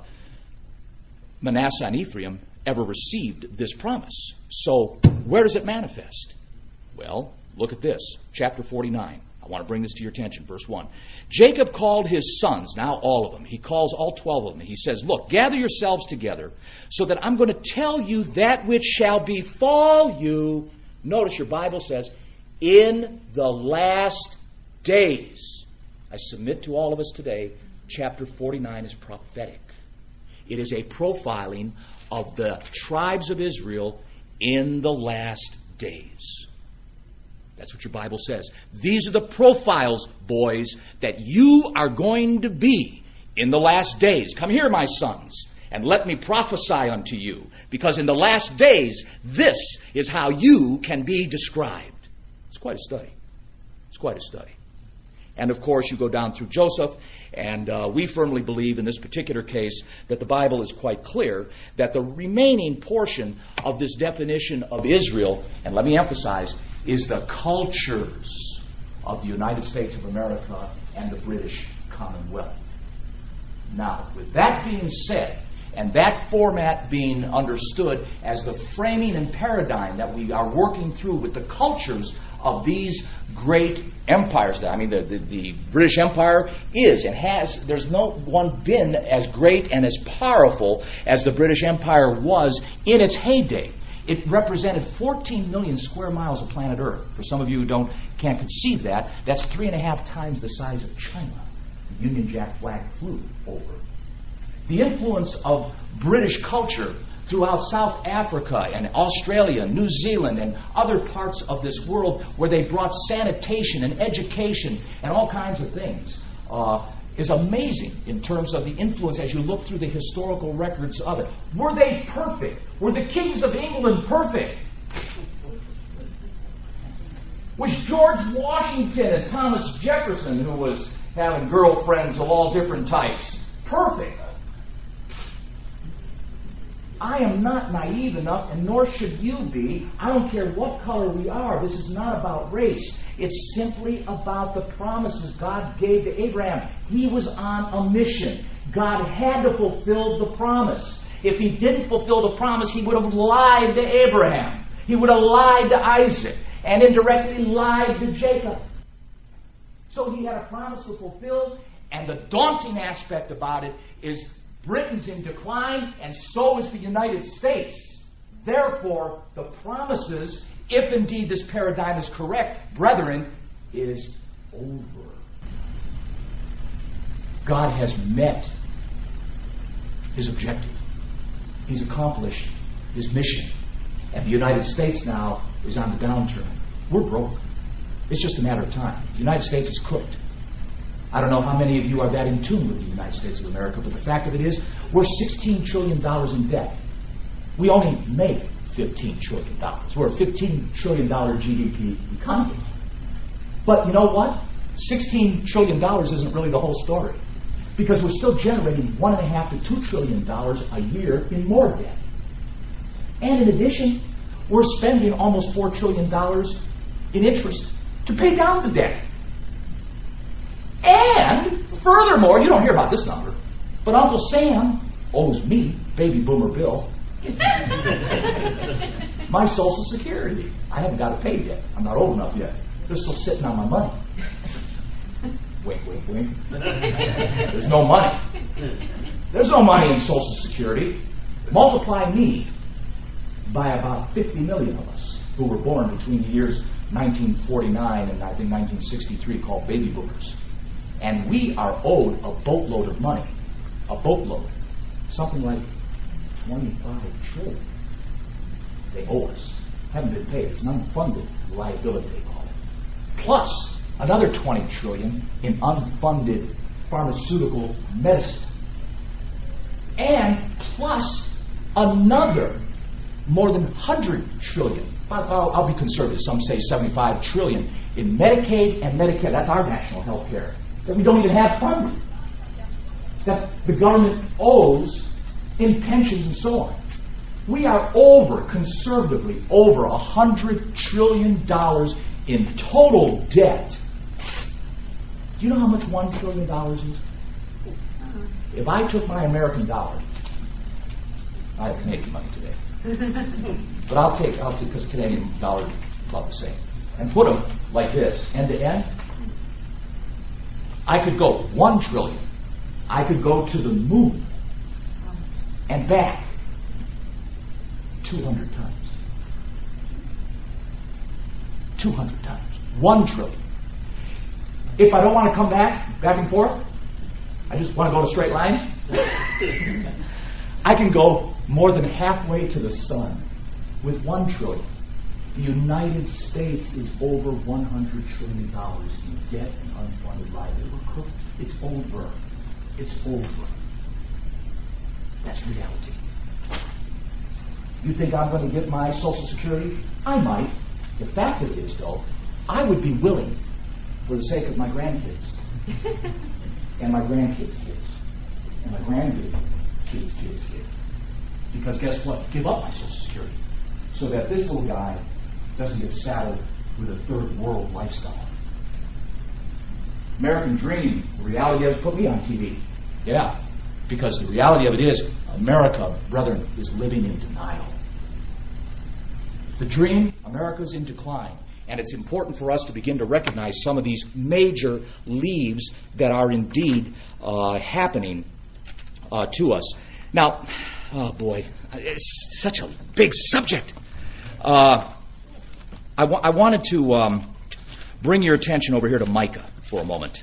Manasseh and Ephraim ever received this promise. So where does it manifest? Well, look at this, chapter forty-nine. I want to bring this to your attention, verse one. Jacob called his sons, now all of them. He calls all twelve of them. He says, look, gather yourselves together so that I'm going to tell you that which shall befall you. Notice your Bible says, in the last days. I submit to all of us today, chapter forty-nine is prophetic. It is a profiling of the tribes of Israel in the last days. That's what your Bible says. These are the profiles, boys, that you are going to be in the last days. Come here, my sons, and let me prophesy unto you. Because in the last days, this is how you can be described. It's quite a study. It's quite a study. And of course, you go down through Joseph, and uh, we firmly believe in this particular case that the Bible is quite clear that the remaining portion of this definition of Israel, and let me emphasize, is the cultures of the United States of America and the British Commonwealth. Now, with that being said, and that format being understood as the framing and paradigm that we are working through with the cultures of these great empires. I mean, the, the, the British Empire is and has, there's no one been as great and as powerful as the British Empire was in its heyday. It represented fourteen million square miles of planet Earth. For some of you who don't can't conceive that, that's three and a half times the size of China. The Union Jack flag flew over. The influence of British culture throughout South Africa and Australia, New Zealand, and other parts of this world where they brought sanitation and education and all kinds of things uh, is amazing in terms of the influence as you look through the historical records of it. Were they perfect? Were the kings of England perfect? Was George Washington and Thomas Jefferson, who was having girlfriends of all different types, perfect? I am not naive enough, and nor should you be. I don't care what color we are. This is not about race. It's simply about the promises God gave to Abraham. He was on a mission. God had to fulfill the promise. If he didn't fulfill the promise, he would have lied to Abraham. He would have lied to Isaac, and indirectly lied to Jacob. So he had a promise to fulfill, and the daunting aspect about it is Britain's in decline, and so is the United States. Therefore, the promises, if indeed this paradigm is correct, brethren, is over. God has met his objective. He's accomplished his mission. And the United States now is on the downturn. We're broke. It's just a matter of time. The United States is cooked. I don't know how many of you are that in tune with the United States of America, but the fact of it is, we're sixteen trillion dollars in debt. We only make fifteen trillion dollars. We're a fifteen trillion dollars G D P economy. But you know what? sixteen trillion dollars isn't really the whole story, because we're still generating one and a half to two trillion dollars a year in more debt. And in addition, we're spending almost four trillion dollars in interest to pay down the debt. And furthermore, you don't hear about this number, but Uncle Sam owes me, baby boomer Bill, my Social Security. I haven't got it paid yet. I'm not old enough yet. They're still sitting on my money. Wink, wink, wink. There's no money. There's no money in Social Security. Multiply me by about fifty million of us who were born between the years nineteen forty-nine and I think nineteen sixty-three, called baby boomers. And we are owed a boatload of money. A boatload. Something like twenty-five trillion. They owe us. Haven't been paid. It's an unfunded liability, they call it. Plus another twenty trillion in unfunded pharmaceutical medicine. And plus another more than one hundred trillion. I'll, I'll be conservative. Some say seventy-five trillion in Medicaid and Medicare. That's our national health care that we don't even have funding, that the government owes in pensions and so on. We are over, conservatively, over one hundred trillion dollars in total debt. Do you know how much one trillion dollars is? If I took my American dollar, I have Canadian money today, but I'll take, I'll take, because Canadian dollar is about the same, and put them like this, end to end, I could go one trillion. I could go to the moon and back two hundred times. two hundred times. One trillion. If I don't want to come back, back and forth, I just want to go in a straight line, I can go more than halfway to the sun with one trillion. The United States is over one hundred trillion dollars in debt and unfunded liability. We're cooked. It's over. It's over. That's reality. You think I'm going to get my Social Security? I might. The fact of it is, though, I would be willing, for the sake of my grandkids, and my grandkids' kids, and my grandkids' kids' kids' kids. Because guess what? Give up my Social Security so that this little guy doesn't get saddled with a third world lifestyle. American Dream, the reality of it, put me on T V. Yeah, because the reality of it is, America, brethren, is living in denial. The dream, America's in decline. And it's important for us to begin to recognize some of these major leaves that are indeed uh, happening uh, to us. Now, oh boy, it's such a big subject. Uh, I, wa- I wanted to um, bring your attention over here to Micah for a moment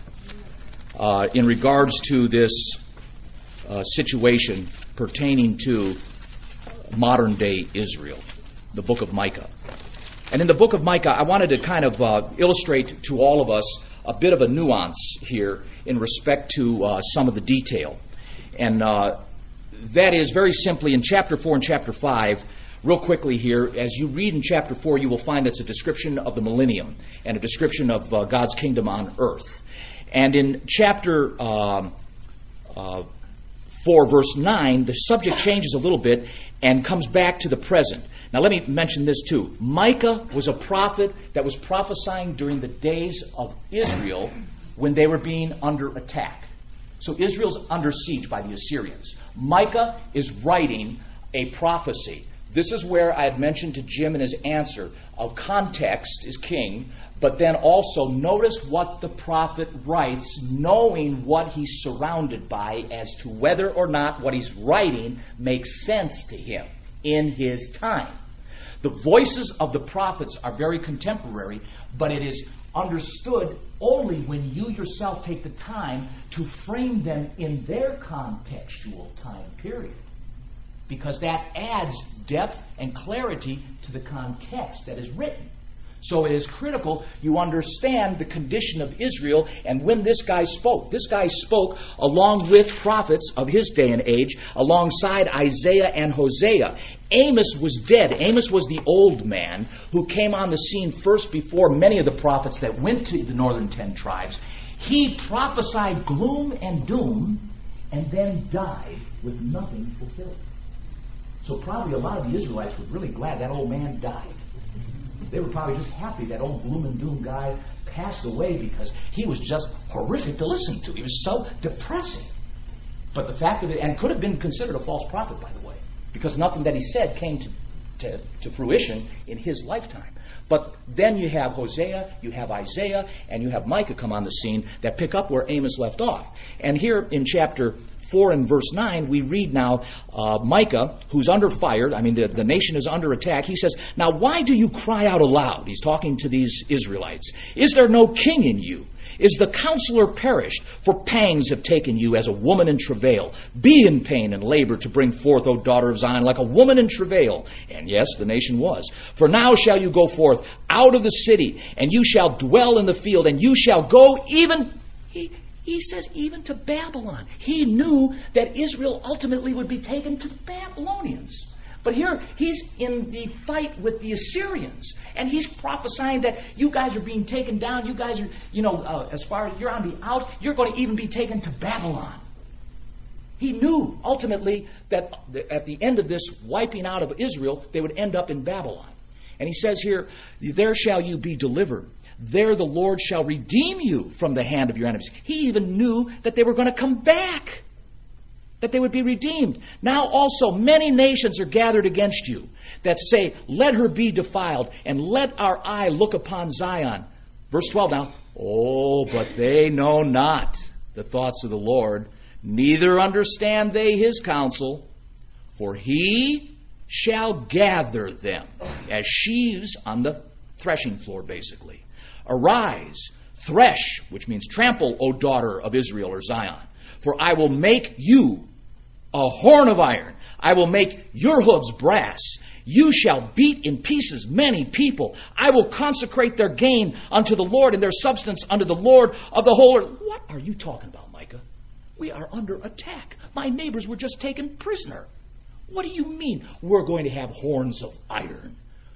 uh, in regards to this uh, situation pertaining to modern-day Israel, the book of Micah. And in the book of Micah, I wanted to kind of uh, illustrate to all of us a bit of a nuance here in respect to uh, some of the detail. And uh, that is very simply in chapter four and chapter five, real quickly here, as you read in chapter four, you will find it's a description of the millennium and a description of uh, God's kingdom on earth. And in chapter um, uh, four, verse nine, the subject changes a little bit and comes back to the present. Now let me mention this too. Micah was a prophet that was prophesying during the days of Israel when they were being under attack. So Israel's under siege by the Assyrians. Micah is writing a prophecy. This is where I had mentioned to Jim in his answer of context is king, but then also notice what the prophet writes, knowing what he's surrounded by as to whether or not what he's writing makes sense to him in his time. The voices of the prophets are very contemporary, but it is understood only when you yourself take the time to frame them in their contextual time period. Because that adds depth and clarity to the context that is written. So it is critical you understand the condition of Israel and when this guy spoke. This guy spoke along with prophets of his day and age, alongside Isaiah and Hosea. Amos was dead. Amos was the old man who came on the scene first before many of the prophets that went to the northern ten tribes. He prophesied gloom and doom and then died with nothing fulfilled. So probably a lot of the Israelites were really glad that old man died. They were probably just happy that old gloom and doom guy passed away because he was just horrific to listen to. He was so depressing. But the fact of it, and could have been considered a false prophet, by the way, because nothing that he said came to, to, to fruition in his lifetime. But then you have Hosea, you have Isaiah, and you have Micah come on the scene that pick up where Amos left off. And here in chapter four and verse nine, we read now uh, Micah, who's under fire. I mean, the, the nation is under attack. He says, "Now why do you cry out aloud?" He's talking to these Israelites. "Is there no king in you? Is the counselor perished? For pangs have taken you as a woman in travail. Be in pain and labor to bring forth, O daughter of Zion, like a woman in travail." And yes, the nation was. "For now shall you go forth out of the city, and you shall dwell in the field, and you shall go even..." He, he says even to Babylon. He knew that Israel ultimately would be taken to the Babylonians. But here, he's in the fight with the Assyrians. And he's prophesying that you guys are being taken down. You guys are, you know, uh, as far as you're on the out, you're going to even be taken to Babylon. He knew, ultimately, that at the end of this wiping out of Israel, they would end up in Babylon. And he says here, "There shall you be delivered. There the Lord shall redeem you from the hand of your enemies." He even knew that they were going to come back, that they would be redeemed. "Now also many nations are gathered against you that say, let her be defiled, and let our eye look upon Zion." Verse twelve now. "Oh, but they know not the thoughts of the Lord, neither understand they his counsel, for he shall gather them as sheaves on the threshing floor," basically. "Arise, thresh," which means trample, "O daughter of Israel," or Zion. "For I will make you a horn of iron. I will make your hooves brass. You shall beat in pieces many people. I will consecrate their gain unto the Lord, and their substance unto the Lord of the whole earth." What are you talking about, Micah? We are under attack. My neighbors were just taken prisoner. What do you mean we're going to have horns of iron,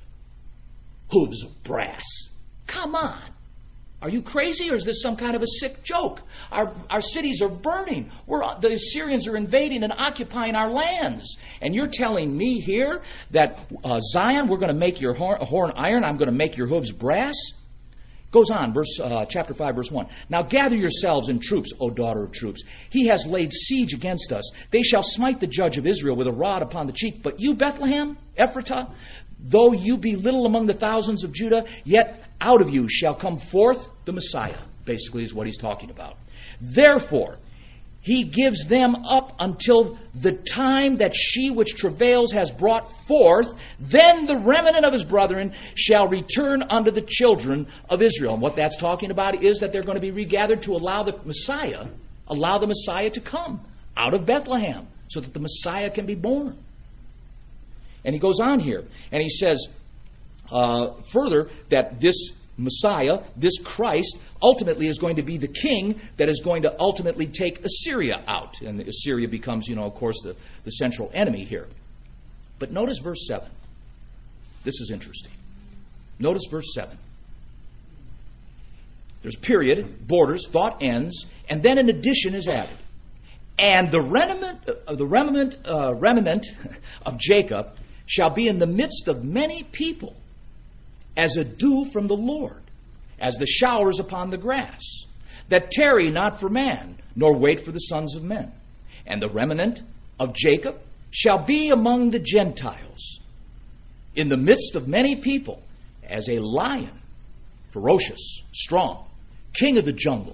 hooves of brass? Come on. Are you crazy, or is this some kind of a sick joke? Our our cities are burning. We're, the Assyrians are invading and occupying our lands. And you're telling me here that uh, Zion, we're going to make your horn, horn iron, I'm going to make your hooves brass? Goes on, verse uh, chapter five, verse one. "Now gather yourselves in troops, O daughter of troops. He has laid siege against us. They shall smite the judge of Israel with a rod upon the cheek. But you, Bethlehem, Ephratah, though you be little among the thousands of Judah, yet out of you shall come forth the Messiah." Basically is what he's talking about. "Therefore, he gives them up until the time that she which travails has brought forth. Then the remnant of his brethren shall return unto the children of Israel. And what that's talking about is that they're going to be regathered to allow the Messiah, allow the Messiah to come out of Bethlehem so that the Messiah can be born. And he goes on here, and he says uh, further that this Messiah, this Christ, ultimately is going to be the king that is going to ultimately take Assyria out. And Assyria becomes, you know, of course, the, the central enemy here. But notice verse seven. This is interesting. Notice verse seven. There's a period, borders, thought ends, and then an addition is added. And the remnant, uh, the remnant, uh, remnant of Jacob shall be in the midst of many people, as a dew from the Lord, as the showers upon the grass, that tarry not for man, nor wait for the sons of men. And the remnant of Jacob shall be among the Gentiles, in the midst of many people, as a lion, ferocious, strong, king of the jungle.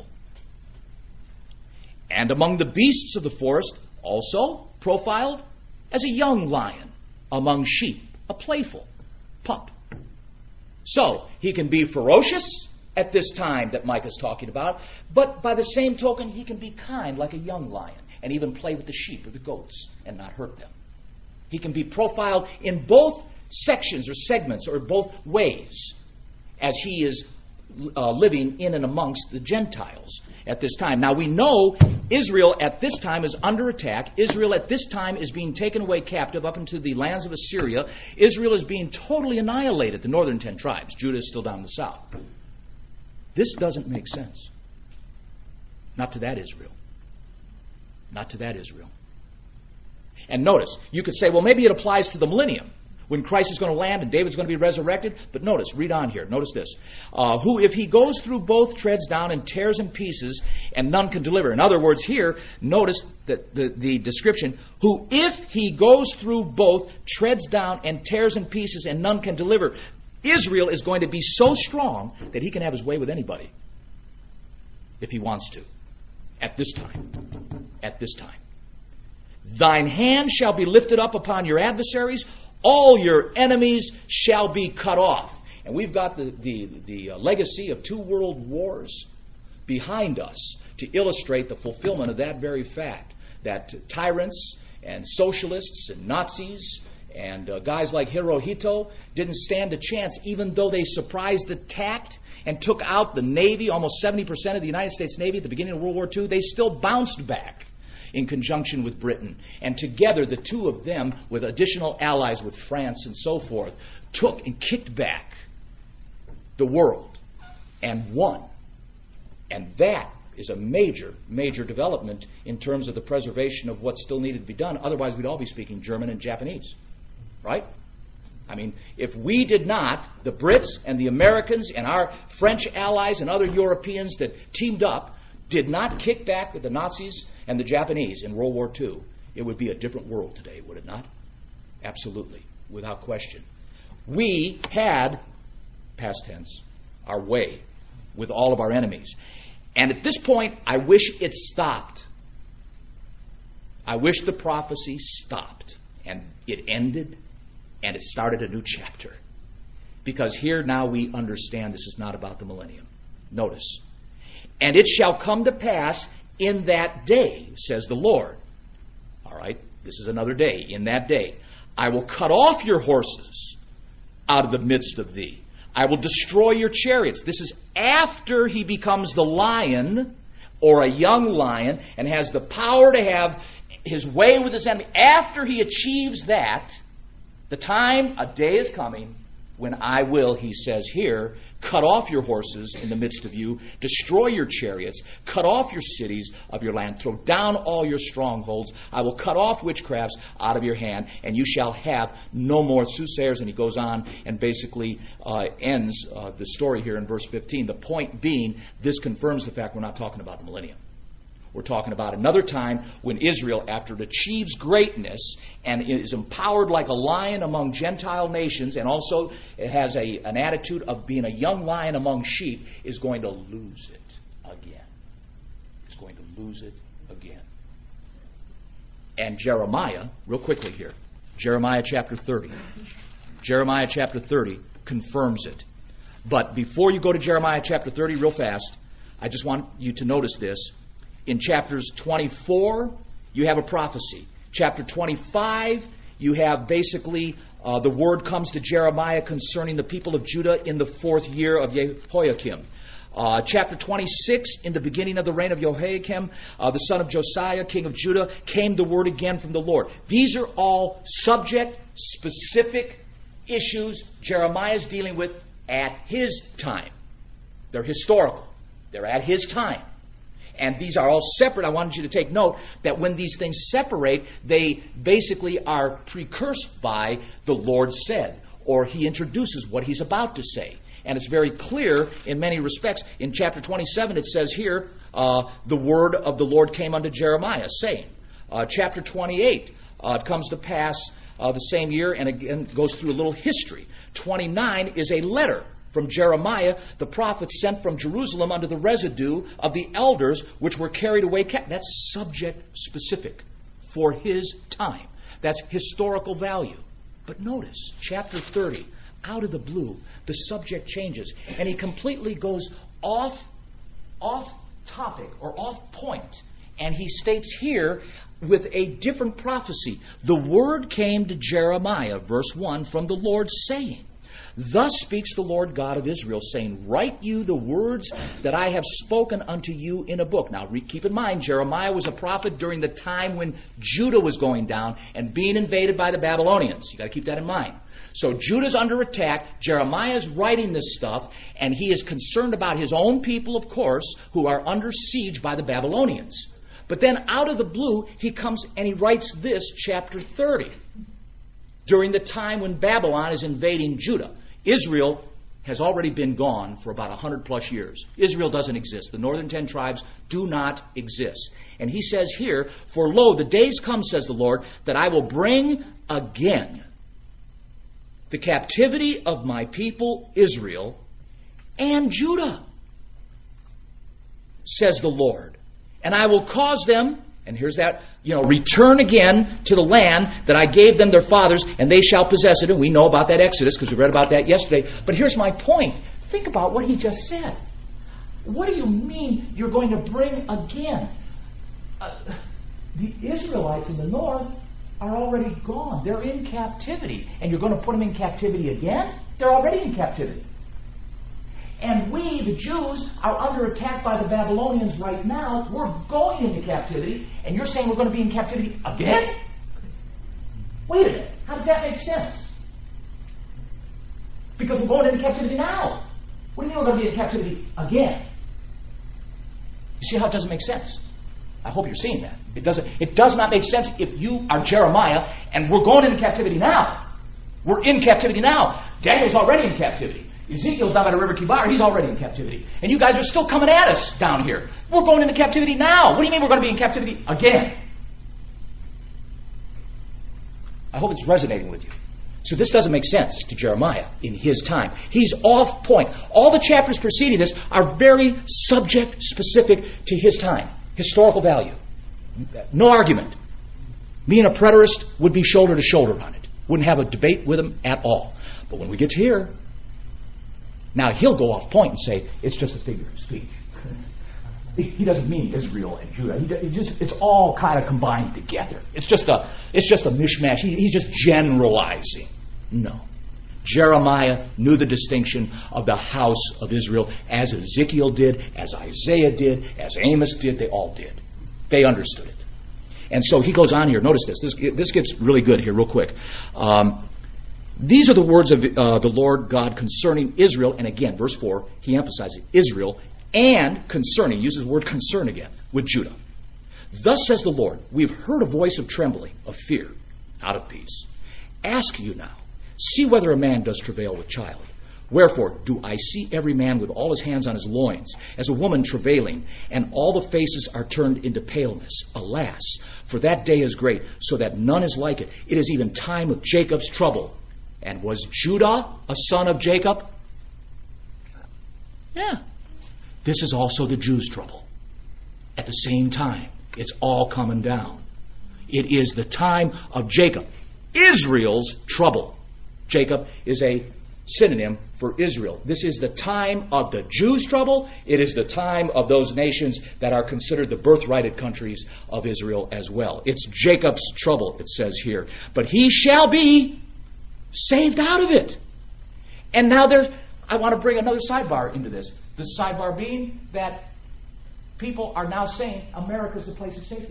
And among the beasts of the forest, also profiled as a young lion among sheep, a playful pup. So, he can be ferocious at this time that Micah's talking about, but by the same token, he can be kind like a young lion and even play with the sheep or the goats and not hurt them. He can be profiled in both sections or segments or both ways as he is uh, living in and amongst the Gentiles at this time. Now, we know Israel at this time is under attack. Israel at this time is being taken away captive up into the lands of Assyria. Israel is being totally annihilated, the northern ten tribes. Judah is still down in the south. This doesn't make sense. Not to that Israel. Not to that Israel. And notice, you could say, well, maybe it applies to the millennium, when Christ is going to land and David's going to be resurrected. But notice, read on here. Notice this. Uh, who, if he goes through both, treads down and tears in pieces, and none can deliver. In other words, here, notice that the, the description. Who, if he goes through both, treads down and tears in pieces, and none can deliver. Israel is going to be so strong that he can have his way with anybody, if he wants to. At this time. At this time. Thine hand shall be lifted up upon your adversaries. All your enemies shall be cut off. And we've got the, the, the legacy of two world wars behind us to illustrate the fulfillment of that very fact. That tyrants and socialists and Nazis and uh, guys like Hirohito didn't stand a chance, even though they surprised attacked and took out the Navy, almost seventy percent of the United States Navy at the beginning of World War Two. They still bounced back in conjunction with Britain. And together, the two of them, with additional allies with France and so forth, took and kicked back the world and won. And that is a major, major development in terms of the preservation of what still needed to be done. Otherwise, we'd all be speaking German and Japanese. Right? I mean, if we did not, the Brits and the Americans and our French allies and other Europeans that teamed up, did not kick back with the Nazis and the Japanese in World War Two, it would be a different world today, would it not? Absolutely, without question. We had, past tense, our way with all of our enemies. And at this point, I wish it stopped. I wish the prophecy stopped and it ended and it started a new chapter. Because here now we understand this is not about the millennium. Notice. And it shall come to pass in that day, says the Lord. All right, this is another day. In that day, I will cut off your horses out of the midst of thee. I will destroy your chariots. This is after he becomes the lion or a young lion and has the power to have his way with his enemy. After he achieves that, the time, a day is coming when I will, he says here, cut off your horses in the midst of you, destroy your chariots, cut off your cities of your land, throw down all your strongholds. I will cut off witchcrafts out of your hand, and you shall have no more soothsayers. And he goes on and basically uh, ends uh, the story here in verse fifteen. The point being, this confirms the fact we're not talking about the millennium. We're talking about another time when Israel, after it achieves greatness and is empowered like a lion among Gentile nations, and also it has a, an attitude of being a young lion among sheep, is going to lose it again. It's going to lose it again. And Jeremiah, real quickly here, Jeremiah chapter thirty. Jeremiah chapter thirty confirms it. But before you go to Jeremiah chapter thirty real fast, I just want you to notice this. In chapters twenty-four, you have a prophecy. Chapter twenty-five, you have basically uh, the word comes to Jeremiah concerning the people of Judah in the fourth year of Jehoiakim. Uh, chapter twenty-six, in the beginning of the reign of Jehoiakim, uh, the son of Josiah, king of Judah, came the word again from the Lord. These are all subject-specific issues Jeremiah is dealing with at his time. They're historical. They're at his time. And these are all separate. I wanted you to take note that when these things separate, they basically are precursed by the Lord said, or he introduces what he's about to say. And it's very clear in many respects. In chapter twenty-seven, it says here, uh, the word of the Lord came unto Jeremiah, saying. Uh, chapter twenty-eight, uh, it comes to pass uh, the same year, and again goes through a little history. twenty-nine is a letter from Jeremiah, the prophet sent from Jerusalem unto the residue of the elders which were carried away. That's subject specific for his time. That's historical value. But notice, chapter thirty, out of the blue, the subject changes. And he completely goes off, off topic or off point. And he states here with a different prophecy. The word came to Jeremiah, verse one, from the Lord saying, Thus speaks the Lord God of Israel, saying, Write you the words that I have spoken unto you in a book. Now, re- keep in mind, Jeremiah was a prophet during the time when Judah was going down and being invaded by the Babylonians. You've got to keep that in mind. So Judah's under attack. Jeremiah's writing this stuff, and he is concerned about his own people, of course, who are under siege by the Babylonians. But then out of the blue, he comes and he writes this, chapter thirty, during the time when Babylon is invading Judah. Israel has already been gone for about one hundred plus years. Israel doesn't exist. The northern ten tribes do not exist. And he says here, For lo, the days come, says the Lord, that I will bring again the captivity of my people Israel and Judah, says the Lord. And I will cause them, and here's that, you know, return again to the land that I gave them their fathers, and they shall possess it. And we know about that Exodus because we read about that yesterday. But here's my point. Think about what he just said. What do you mean you're going to bring again? Uh, the Israelites in the north are already gone. They're in captivity. And you're going to put them in captivity again? They're already in captivity. And we, the Jews, are under attack by the Babylonians right now. We're going into captivity. And you're saying we're going to be in captivity again? Wait a minute. How does that make sense? Because we're going into captivity now. What do you mean we're going to be in captivity again? You see how it doesn't make sense? I hope you're seeing that. It doesn't. It does not make sense if you are Jeremiah and we're going into captivity now. We're in captivity now. Daniel's already in captivity. Ezekiel's down by the river Kibar. He's already in captivity. And you guys are still coming at us down here. We're going into captivity now. What do you mean we're going to be in captivity again? I hope it's resonating with you. So this doesn't make sense to Jeremiah in his time. He's off point. All the chapters preceding this are very subject specific to his time. Historical value. No argument. Me and a preterist would be shoulder to shoulder on it. Wouldn't have a debate with him at all. But when we get to here, now he'll go off point and say, it's just a figure of speech. He doesn't mean Israel and Judah. He, he just, it's all kind of combined together. It's just a, it's just a mishmash. He, he's just generalizing. No. Jeremiah knew the distinction of the house of Israel, as Ezekiel did, as Isaiah did, as Amos did. They all did. They understood it. And so he goes on here. Notice this. This, this gets really good here real quick. Um, these are the words of uh, the Lord God concerning Israel. And again, verse four, he emphasizes Israel and concerning, uses the word concern again, with Judah. Thus says the Lord, we have heard a voice of trembling, of fear, not of peace. Ask you now, see whether a man does travail with child. Wherefore do I see every man with all his hands on his loins, as a woman travailing, and all the faces are turned into paleness. Alas, for that day is great, so that none is like it. It is even time of Jacob's trouble. And was Judah a son of Jacob? Yeah. This is also the Jews' trouble. At the same time, it's all coming down. It is the time of Jacob, Israel's trouble. Jacob is a synonym for Israel. This is the time of the Jews' trouble. It is the time of those nations that are considered the birthrighted countries of Israel as well. It's Jacob's trouble, it says here. But he shall be saved out of it. And now there's, I want to bring another sidebar into this. The sidebar being that people are now saying America is the place of safety.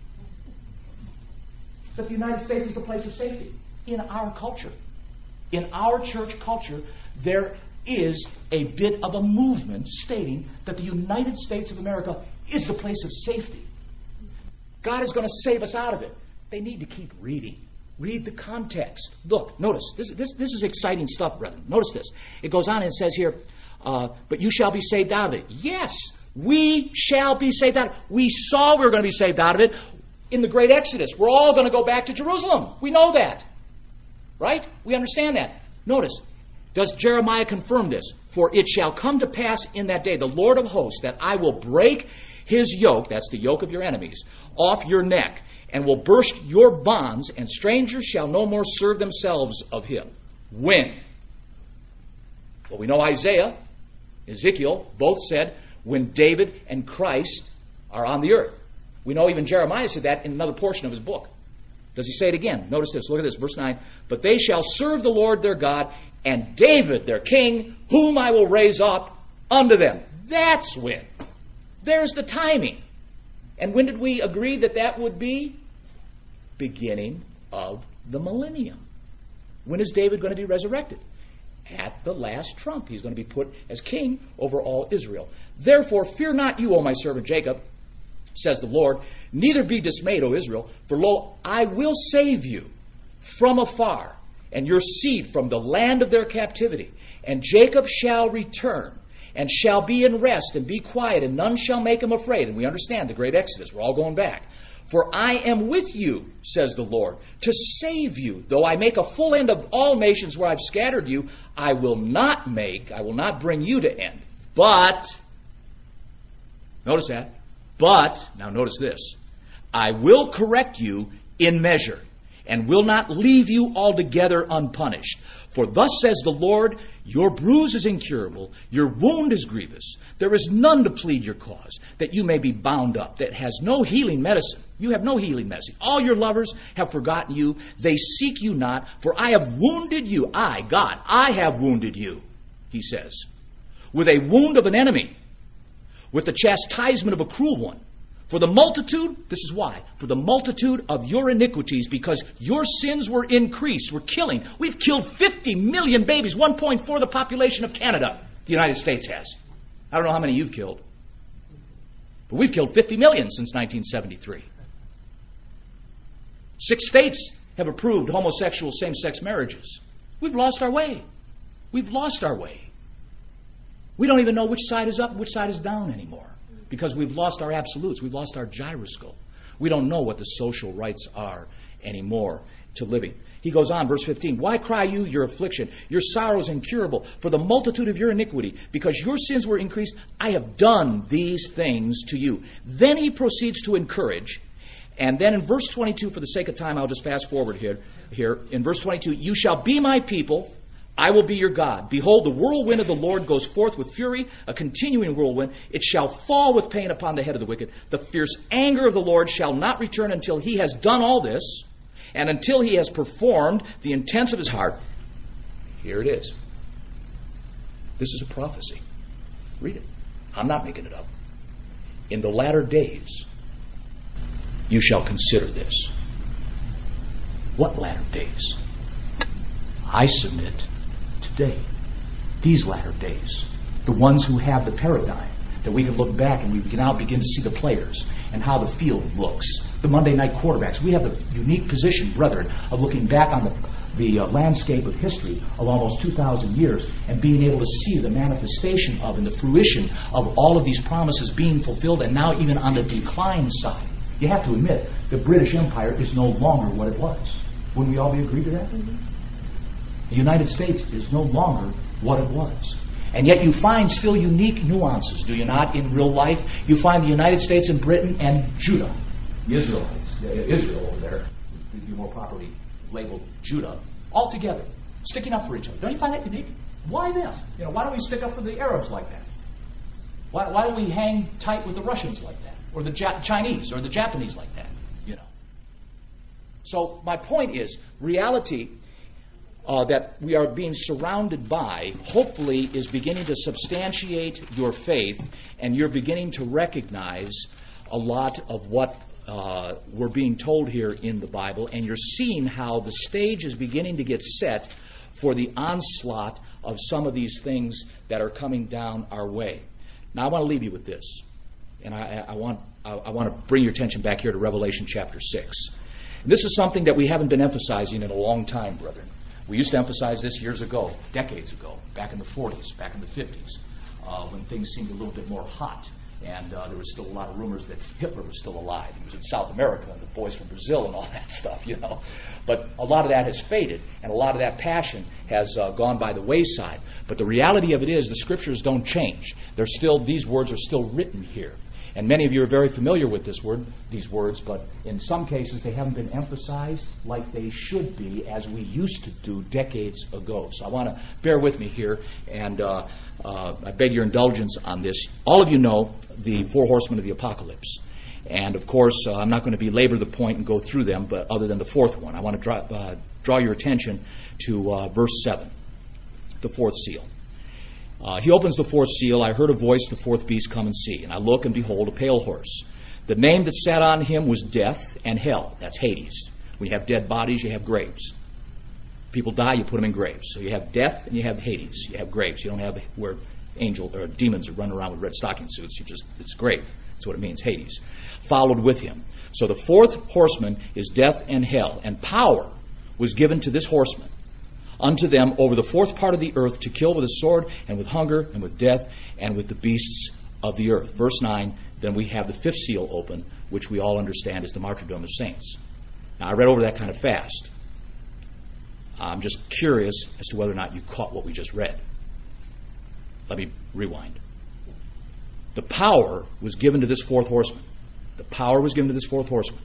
That the United States is the place of safety in our culture. In our church culture, there is a bit of a movement stating that the United States of America is the place of safety. God is going to save us out of it. They need to keep reading. Read the context. Look, notice, this, this, this is exciting stuff, brethren. Notice this. It goes on and it says here, uh, but you shall be saved out of it. Yes, we shall be saved out of it. We saw we were going to be saved out of it in the great Exodus. We're all going to go back to Jerusalem. We know that. Right? We understand that. Notice, does Jeremiah confirm this? For it shall come to pass in that day, the Lord of hosts, that I will break his yoke, that's the yoke of your enemies, off your neck, and will burst your bonds, and strangers shall no more serve themselves of him. When? Well, we know Isaiah, Ezekiel, both said, when David and Christ are on the earth. We know even Jeremiah said that in another portion of his book. Does he say it again? Notice this. Look at this. Verse nine. But they shall serve the Lord their God, and David their king, whom I will raise up unto them. That's when. There's the timing. And when did we agree that that would be? Beginning of the millennium. When is David going to be resurrected? At the last trump. He's going to be put as king over all Israel. Therefore, fear not you, O my servant Jacob, says the Lord, neither be dismayed, O Israel, for lo, I will save you from afar, and your seed from the land of their captivity. And Jacob shall return, and shall be in rest, and be quiet, and none shall make him afraid. And we understand the great Exodus. We're all going back. For I am with you, says the Lord, to save you. Though I make a full end of all nations where I've scattered you, I will not make, I will not bring you to end. But, notice that, But, now notice this, I will correct you in measure, and will not leave you altogether unpunished. For thus says the Lord, your bruise is incurable, your wound is grievous. There is none to plead your cause, that you may be bound up, that has no healing medicine. You have no healing medicine. All your lovers have forgotten you. They seek you not, for I have wounded you. I, God, I have wounded you, he says, with a wound of an enemy, with the chastisement of a cruel one. For the multitude, this is why, for the multitude of your iniquities, because your sins were increased, we're killing. We've killed fifty million babies, one point four the population of Canada, the United States has. I don't know how many you've killed. But we've killed fifty million since nineteen seventy-three. Six states have approved homosexual same-sex marriages. We've lost our way. We've lost our way. We don't even know which side is up and which side is down anymore because we've lost our absolutes. We've lost our gyroscope. We don't know what the social rights are anymore to living. He goes on, verse fifteen, why cry you your affliction? Your sorrow is incurable for the multitude of your iniquity. Because your sins were increased, I have done these things to you. Then he proceeds to encourage. And then in verse twenty-two, for the sake of time, I'll just fast forward here. Here in verse twenty-two, you shall be my people, I will be your God. Behold, the whirlwind of the Lord goes forth with fury, a continuing whirlwind. It shall fall with pain upon the head of the wicked. The fierce anger of the Lord shall not return until he has done all this, and until he has performed the intents of his heart. Here it is. This is a prophecy. Read it. I'm not making it up. In the latter days, you shall consider this. What latter days? I submit today, these latter days, the ones who have the paradigm, that we can look back and we can now begin to see the players and how the field looks. The Monday night quarterbacks. We have the unique position, brethren, of looking back on the, the uh, landscape of history of almost two thousand years and being able to see the manifestation of and the fruition of all of these promises being fulfilled, and now even on the decline side. You have to admit, the British Empire is no longer what it was. Wouldn't we all be agreed to that? The United States is no longer what it was. And yet you find still unique nuances, do you not, in real life? You find the United States and Britain and Judah. the Israelites, Israel over there, would be more properly labeled Judah, all together, sticking up for each other. Don't you find that unique? Why them? You know, why don't we stick up for the Arabs like that? Why, why don't we hang tight with the Russians like that, or the ja- Chinese, or the Japanese like that? You know. So my point is, reality uh, that we are being surrounded by, hopefully, is beginning to substantiate your faith, and you're beginning to recognize a lot of what uh, we're being told here in the Bible, and you're seeing how the stage is beginning to get set for the onslaught of some of these things that are coming down our way. Now, I want to leave you with this, and I, I want I, I want to bring your attention back here to Revelation chapter six. And this is something that we haven't been emphasizing in a long time, brethren. We used to emphasize this years ago, decades ago, back in the forties, back in the fifties, uh, when things seemed a little bit more hot. And uh, there was still a lot of rumors that Hitler was still alive. He was in South America, and the boys from Brazil and all that stuff, you know. But a lot of that has faded, and a lot of that passion has uh, gone by the wayside. But the reality of it is the Scriptures don't change. They're still, these words are still written here. And many of you are very familiar with this word, these words, but in some cases they haven't been emphasized like they should be as we used to do decades ago. So I want to bear with me here, and uh, uh, I beg your indulgence on this. All of you know the four horsemen of the apocalypse. And of course, uh, I'm not going to belabor the point and go through them, but other than the fourth one, I want to draw, uh, draw your attention to uh, verse seven, the fourth seal. Uh, he opens the fourth seal. I heard a voice, the fourth beast, come and see. And I look, and behold, a pale horse. The name that sat on him was Death and Hell. That's Hades. When you have dead bodies, you have graves. People die, you put them in graves. So you have death and you have Hades. You have graves. You don't have where angel or demons are running around with red stocking suits. You just it's grave. That's what it means, Hades. Followed with him. So the fourth horseman is Death and Hell. And power was given to this horseman, unto them over the fourth part of the earth, to kill with a sword, and with hunger, and with death, and with the beasts of the earth. Verse nine, then we have the fifth seal open, which we all understand is the martyrdom of saints. Now, I read over that kind of fast. I'm just curious as to whether or not you caught what we just read. Let me rewind. The power was given to this fourth horseman. The power was given to this fourth horseman.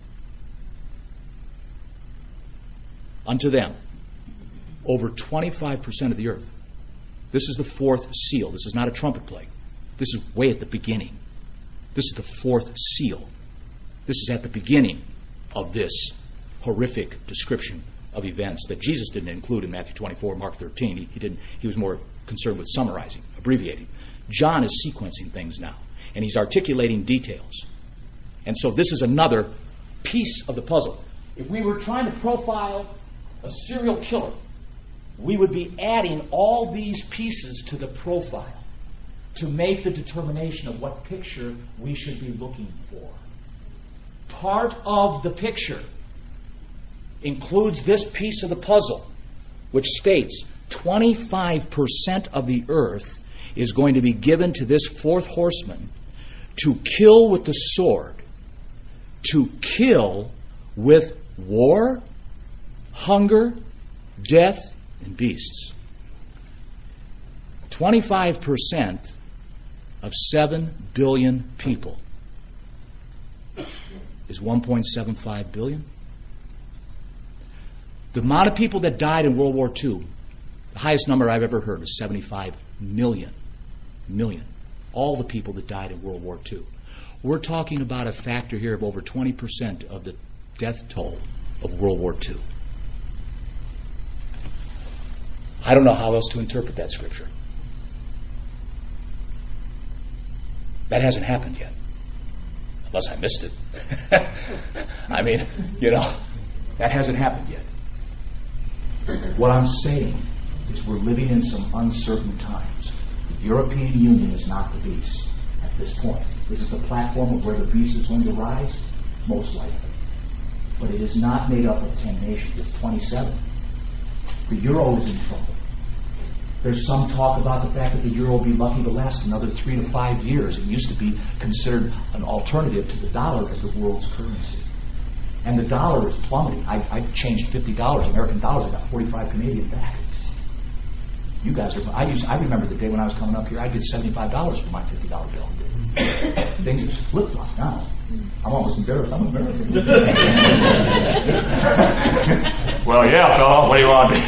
Unto them, over twenty-five percent of the earth. This is the fourth seal. This is not a trumpet play. This is way at the beginning. This is the fourth seal. This is at the beginning of this horrific description of events that Jesus didn't include in Matthew twenty-four, Mark thirteen. He, he didn't. He was more concerned with summarizing, abbreviating. John is sequencing things now, and he's articulating details. And so this is another piece of the puzzle. If we were trying to profile a serial killer, we would be adding all these pieces to the profile to make the determination of what picture we should be looking for. Part of the picture includes this piece of the puzzle, which states twenty-five percent of the earth is going to be given to this fourth horseman to kill with the sword, to kill with war, hunger, death, and beasts. twenty-five percent of seven billion people is one point seven five billion. The amount of people that died in World War Two, the highest number I've ever heard is seventy-five million. Million. All the people that died in World War Two. We're talking about a factor here of over twenty percent of the death toll of World War Two. I don't know how else to interpret that scripture. That hasn't happened yet. Unless I missed it. I mean, you know, that hasn't happened yet. What I'm saying is we're living in some uncertain times. The European Union is not the beast at this point. Is it the platform of where the beast is going to rise? Most likely. But it is not made up of ten nations. It's twenty-seven. The euro is in trouble. There's some talk about the fact that the euro will be lucky to last another three to five years. It used to be considered an alternative to the dollar as the world's currency. And the dollar is plummeting. I, I changed fifty dollars, American dollars. I got forty-five Canadian back. You guys are. I used. I remember the day when I was coming up here. I get seventy-five dollars for my fifty dollar bill. Things have flip flopped now. I'm almost embarrassed. I'm American. Well, yeah, fella. What do you want?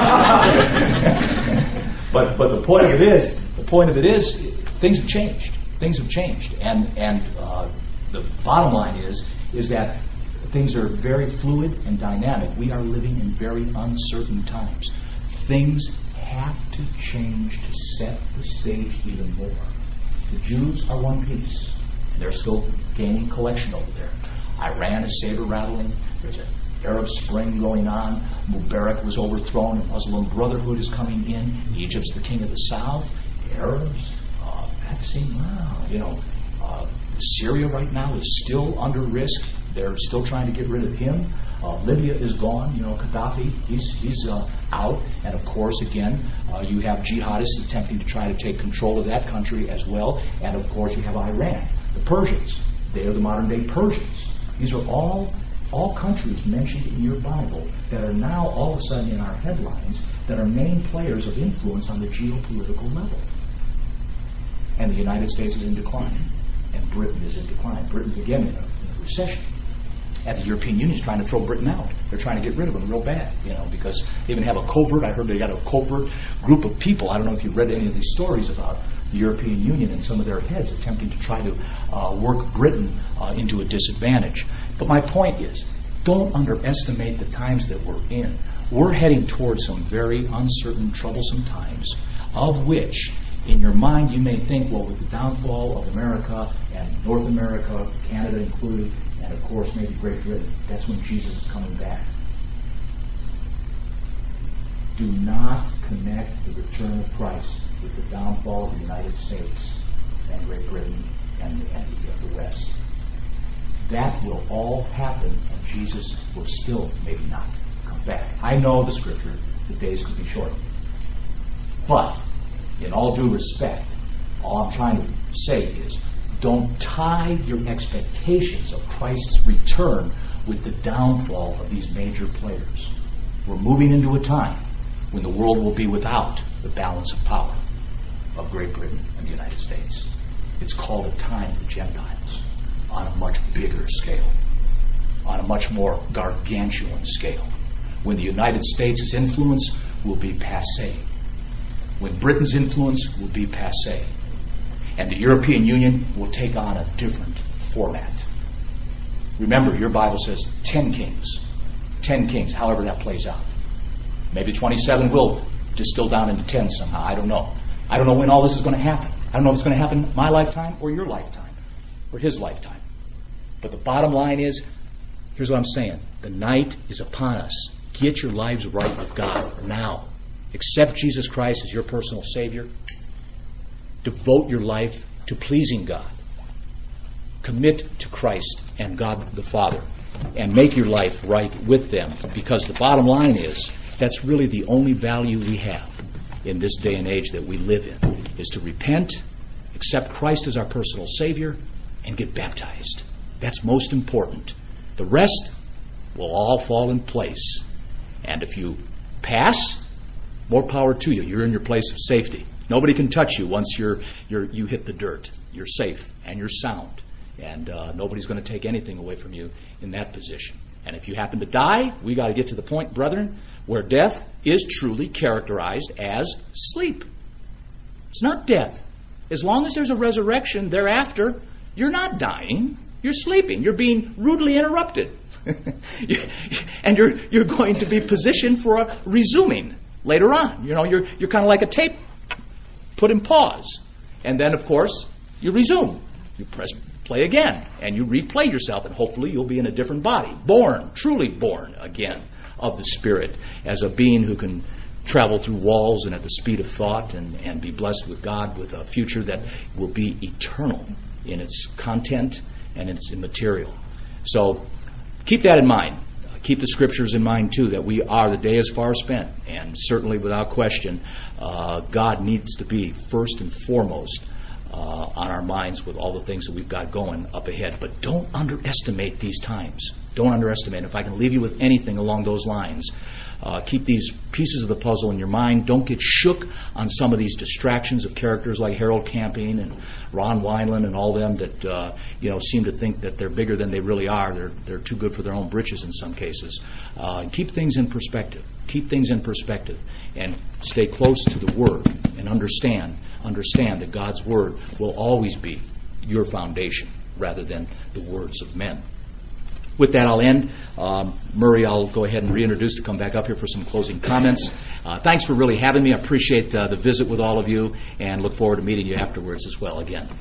but but the point of it is, the point of it is, things have changed. Things have changed, and and uh, the bottom line is is that things are very fluid and dynamic. We are living in very uncertain times. Things have to change to set the stage even more. The Jews are one piece. They're still gaining collection over there. Iran is saber-rattling. There's an Arab Spring going on. Mubarak was overthrown. A Muslim Brotherhood is coming in. Egypt's the king of the south. Arabs, uh, vaccine, wow, you know. Uh, Syria right now is still under risk. They're still trying to get rid of him. Uh, Libya is gone. You know, Gaddafi, he's he's uh, out. And of course, again, uh, you have jihadists attempting to try to take control of that country as well. And of course, you have Iran, the Persians. They are the modern day Persians. These are all all countries mentioned in your Bible that are now all of a sudden in our headlines that are main players of influence on the geopolitical level. And the United States is in decline. And Britain is in decline. Britain's again in a, in a recession. And the European Union is trying to throw Britain out. They're trying to get rid of them real bad, you know, because they even have a covert, I heard they got a covert group of people. I don't know if you've read any of these stories about the European Union and some of their heads attempting to try to uh, work Britain uh, into a disadvantage. But my point is, don't underestimate the times that we're in. We're heading towards some very uncertain, troublesome times, of which, in your mind, you may think, well, with the downfall of America and North America, Canada included, and of course maybe Great Britain, that's when Jesus is coming back. Do not connect the return of Christ with the downfall of the United States and Great Britain and, and the, uh, the West. That will all happen, and Jesus will still maybe not come back. I know the Scripture, the days could be shortened. But, in all due respect, all I'm trying to say is, don't tie your expectations of Christ's return with the downfall of these major players. We're moving into a time when the world will be without the balance of power of Great Britain and the United States. It's called a time of the Gentiles on a much bigger scale, on a much more gargantuan scale, when the United States' influence will be passé, when Britain's influence will be passé, and the European Union will take on a different format. Remember, your Bible says ten kings. Ten kings, however that plays out. Maybe twenty-seven will distill down into ten somehow. I don't know. I don't know when all this is going to happen. I don't know if it's going to happen in my lifetime or your lifetime or his lifetime. But the bottom line is, here's what I'm saying. The night is upon us. Get your lives right with God now. Accept Jesus Christ as your personal Savior. Devote your life to pleasing God. Commit to Christ and God the Father. And make your life right with them. Because the bottom line is, that's really the only value we have in this day and age that we live in, is to repent, accept Christ as our personal Savior, and get baptized. That's most important. The rest will all fall in place. And if you pass, more power to you. You're in your place of safety. Nobody can touch you once you're, you're, you hit the dirt. You're safe and you're sound. And uh, nobody's going to take anything away from you in that position. And if you happen to die, we got to get to the point, brethren, where death is truly characterized as sleep. It's not death. As long as there's a resurrection thereafter, you're not dying. You're sleeping. You're being rudely interrupted. And you're you're going to be positioned for a resuming later on. You know, you're you're kind of like a tape put in pause. And then, of course, you resume. You press play again, and you replay yourself, and hopefully you'll be in a different body. Born, truly born again of the Spirit, as a being who can travel through walls and at the speed of thought, and, and be blessed with God with a future that will be eternal in its content and its material. So keep that in mind. Keep the Scriptures in mind, too, that we are, the day is far spent. And certainly, without question, uh, God needs to be first and foremost uh, on our minds with all the things that we've got going up ahead. But don't underestimate these times. Don't underestimate. If I can leave you with anything along those lines, uh, keep these pieces of the puzzle in your mind. Don't get shook on some of these distractions of characters like Harold Camping and Ron Wineland and all them that uh, you know seem to think that they're bigger than they really are. They're they're too good for their own britches in some cases. Uh, keep things in perspective. Keep things in perspective, and stay close to the Word and understand understand that God's Word will always be your foundation rather than the words of men. With that, I'll end. Um, Murray, I'll go ahead and reintroduce to come back up here for some closing comments. Uh, thanks for really having me. I appreciate uh, the visit with all of you, and look forward to meeting you afterwards as well again.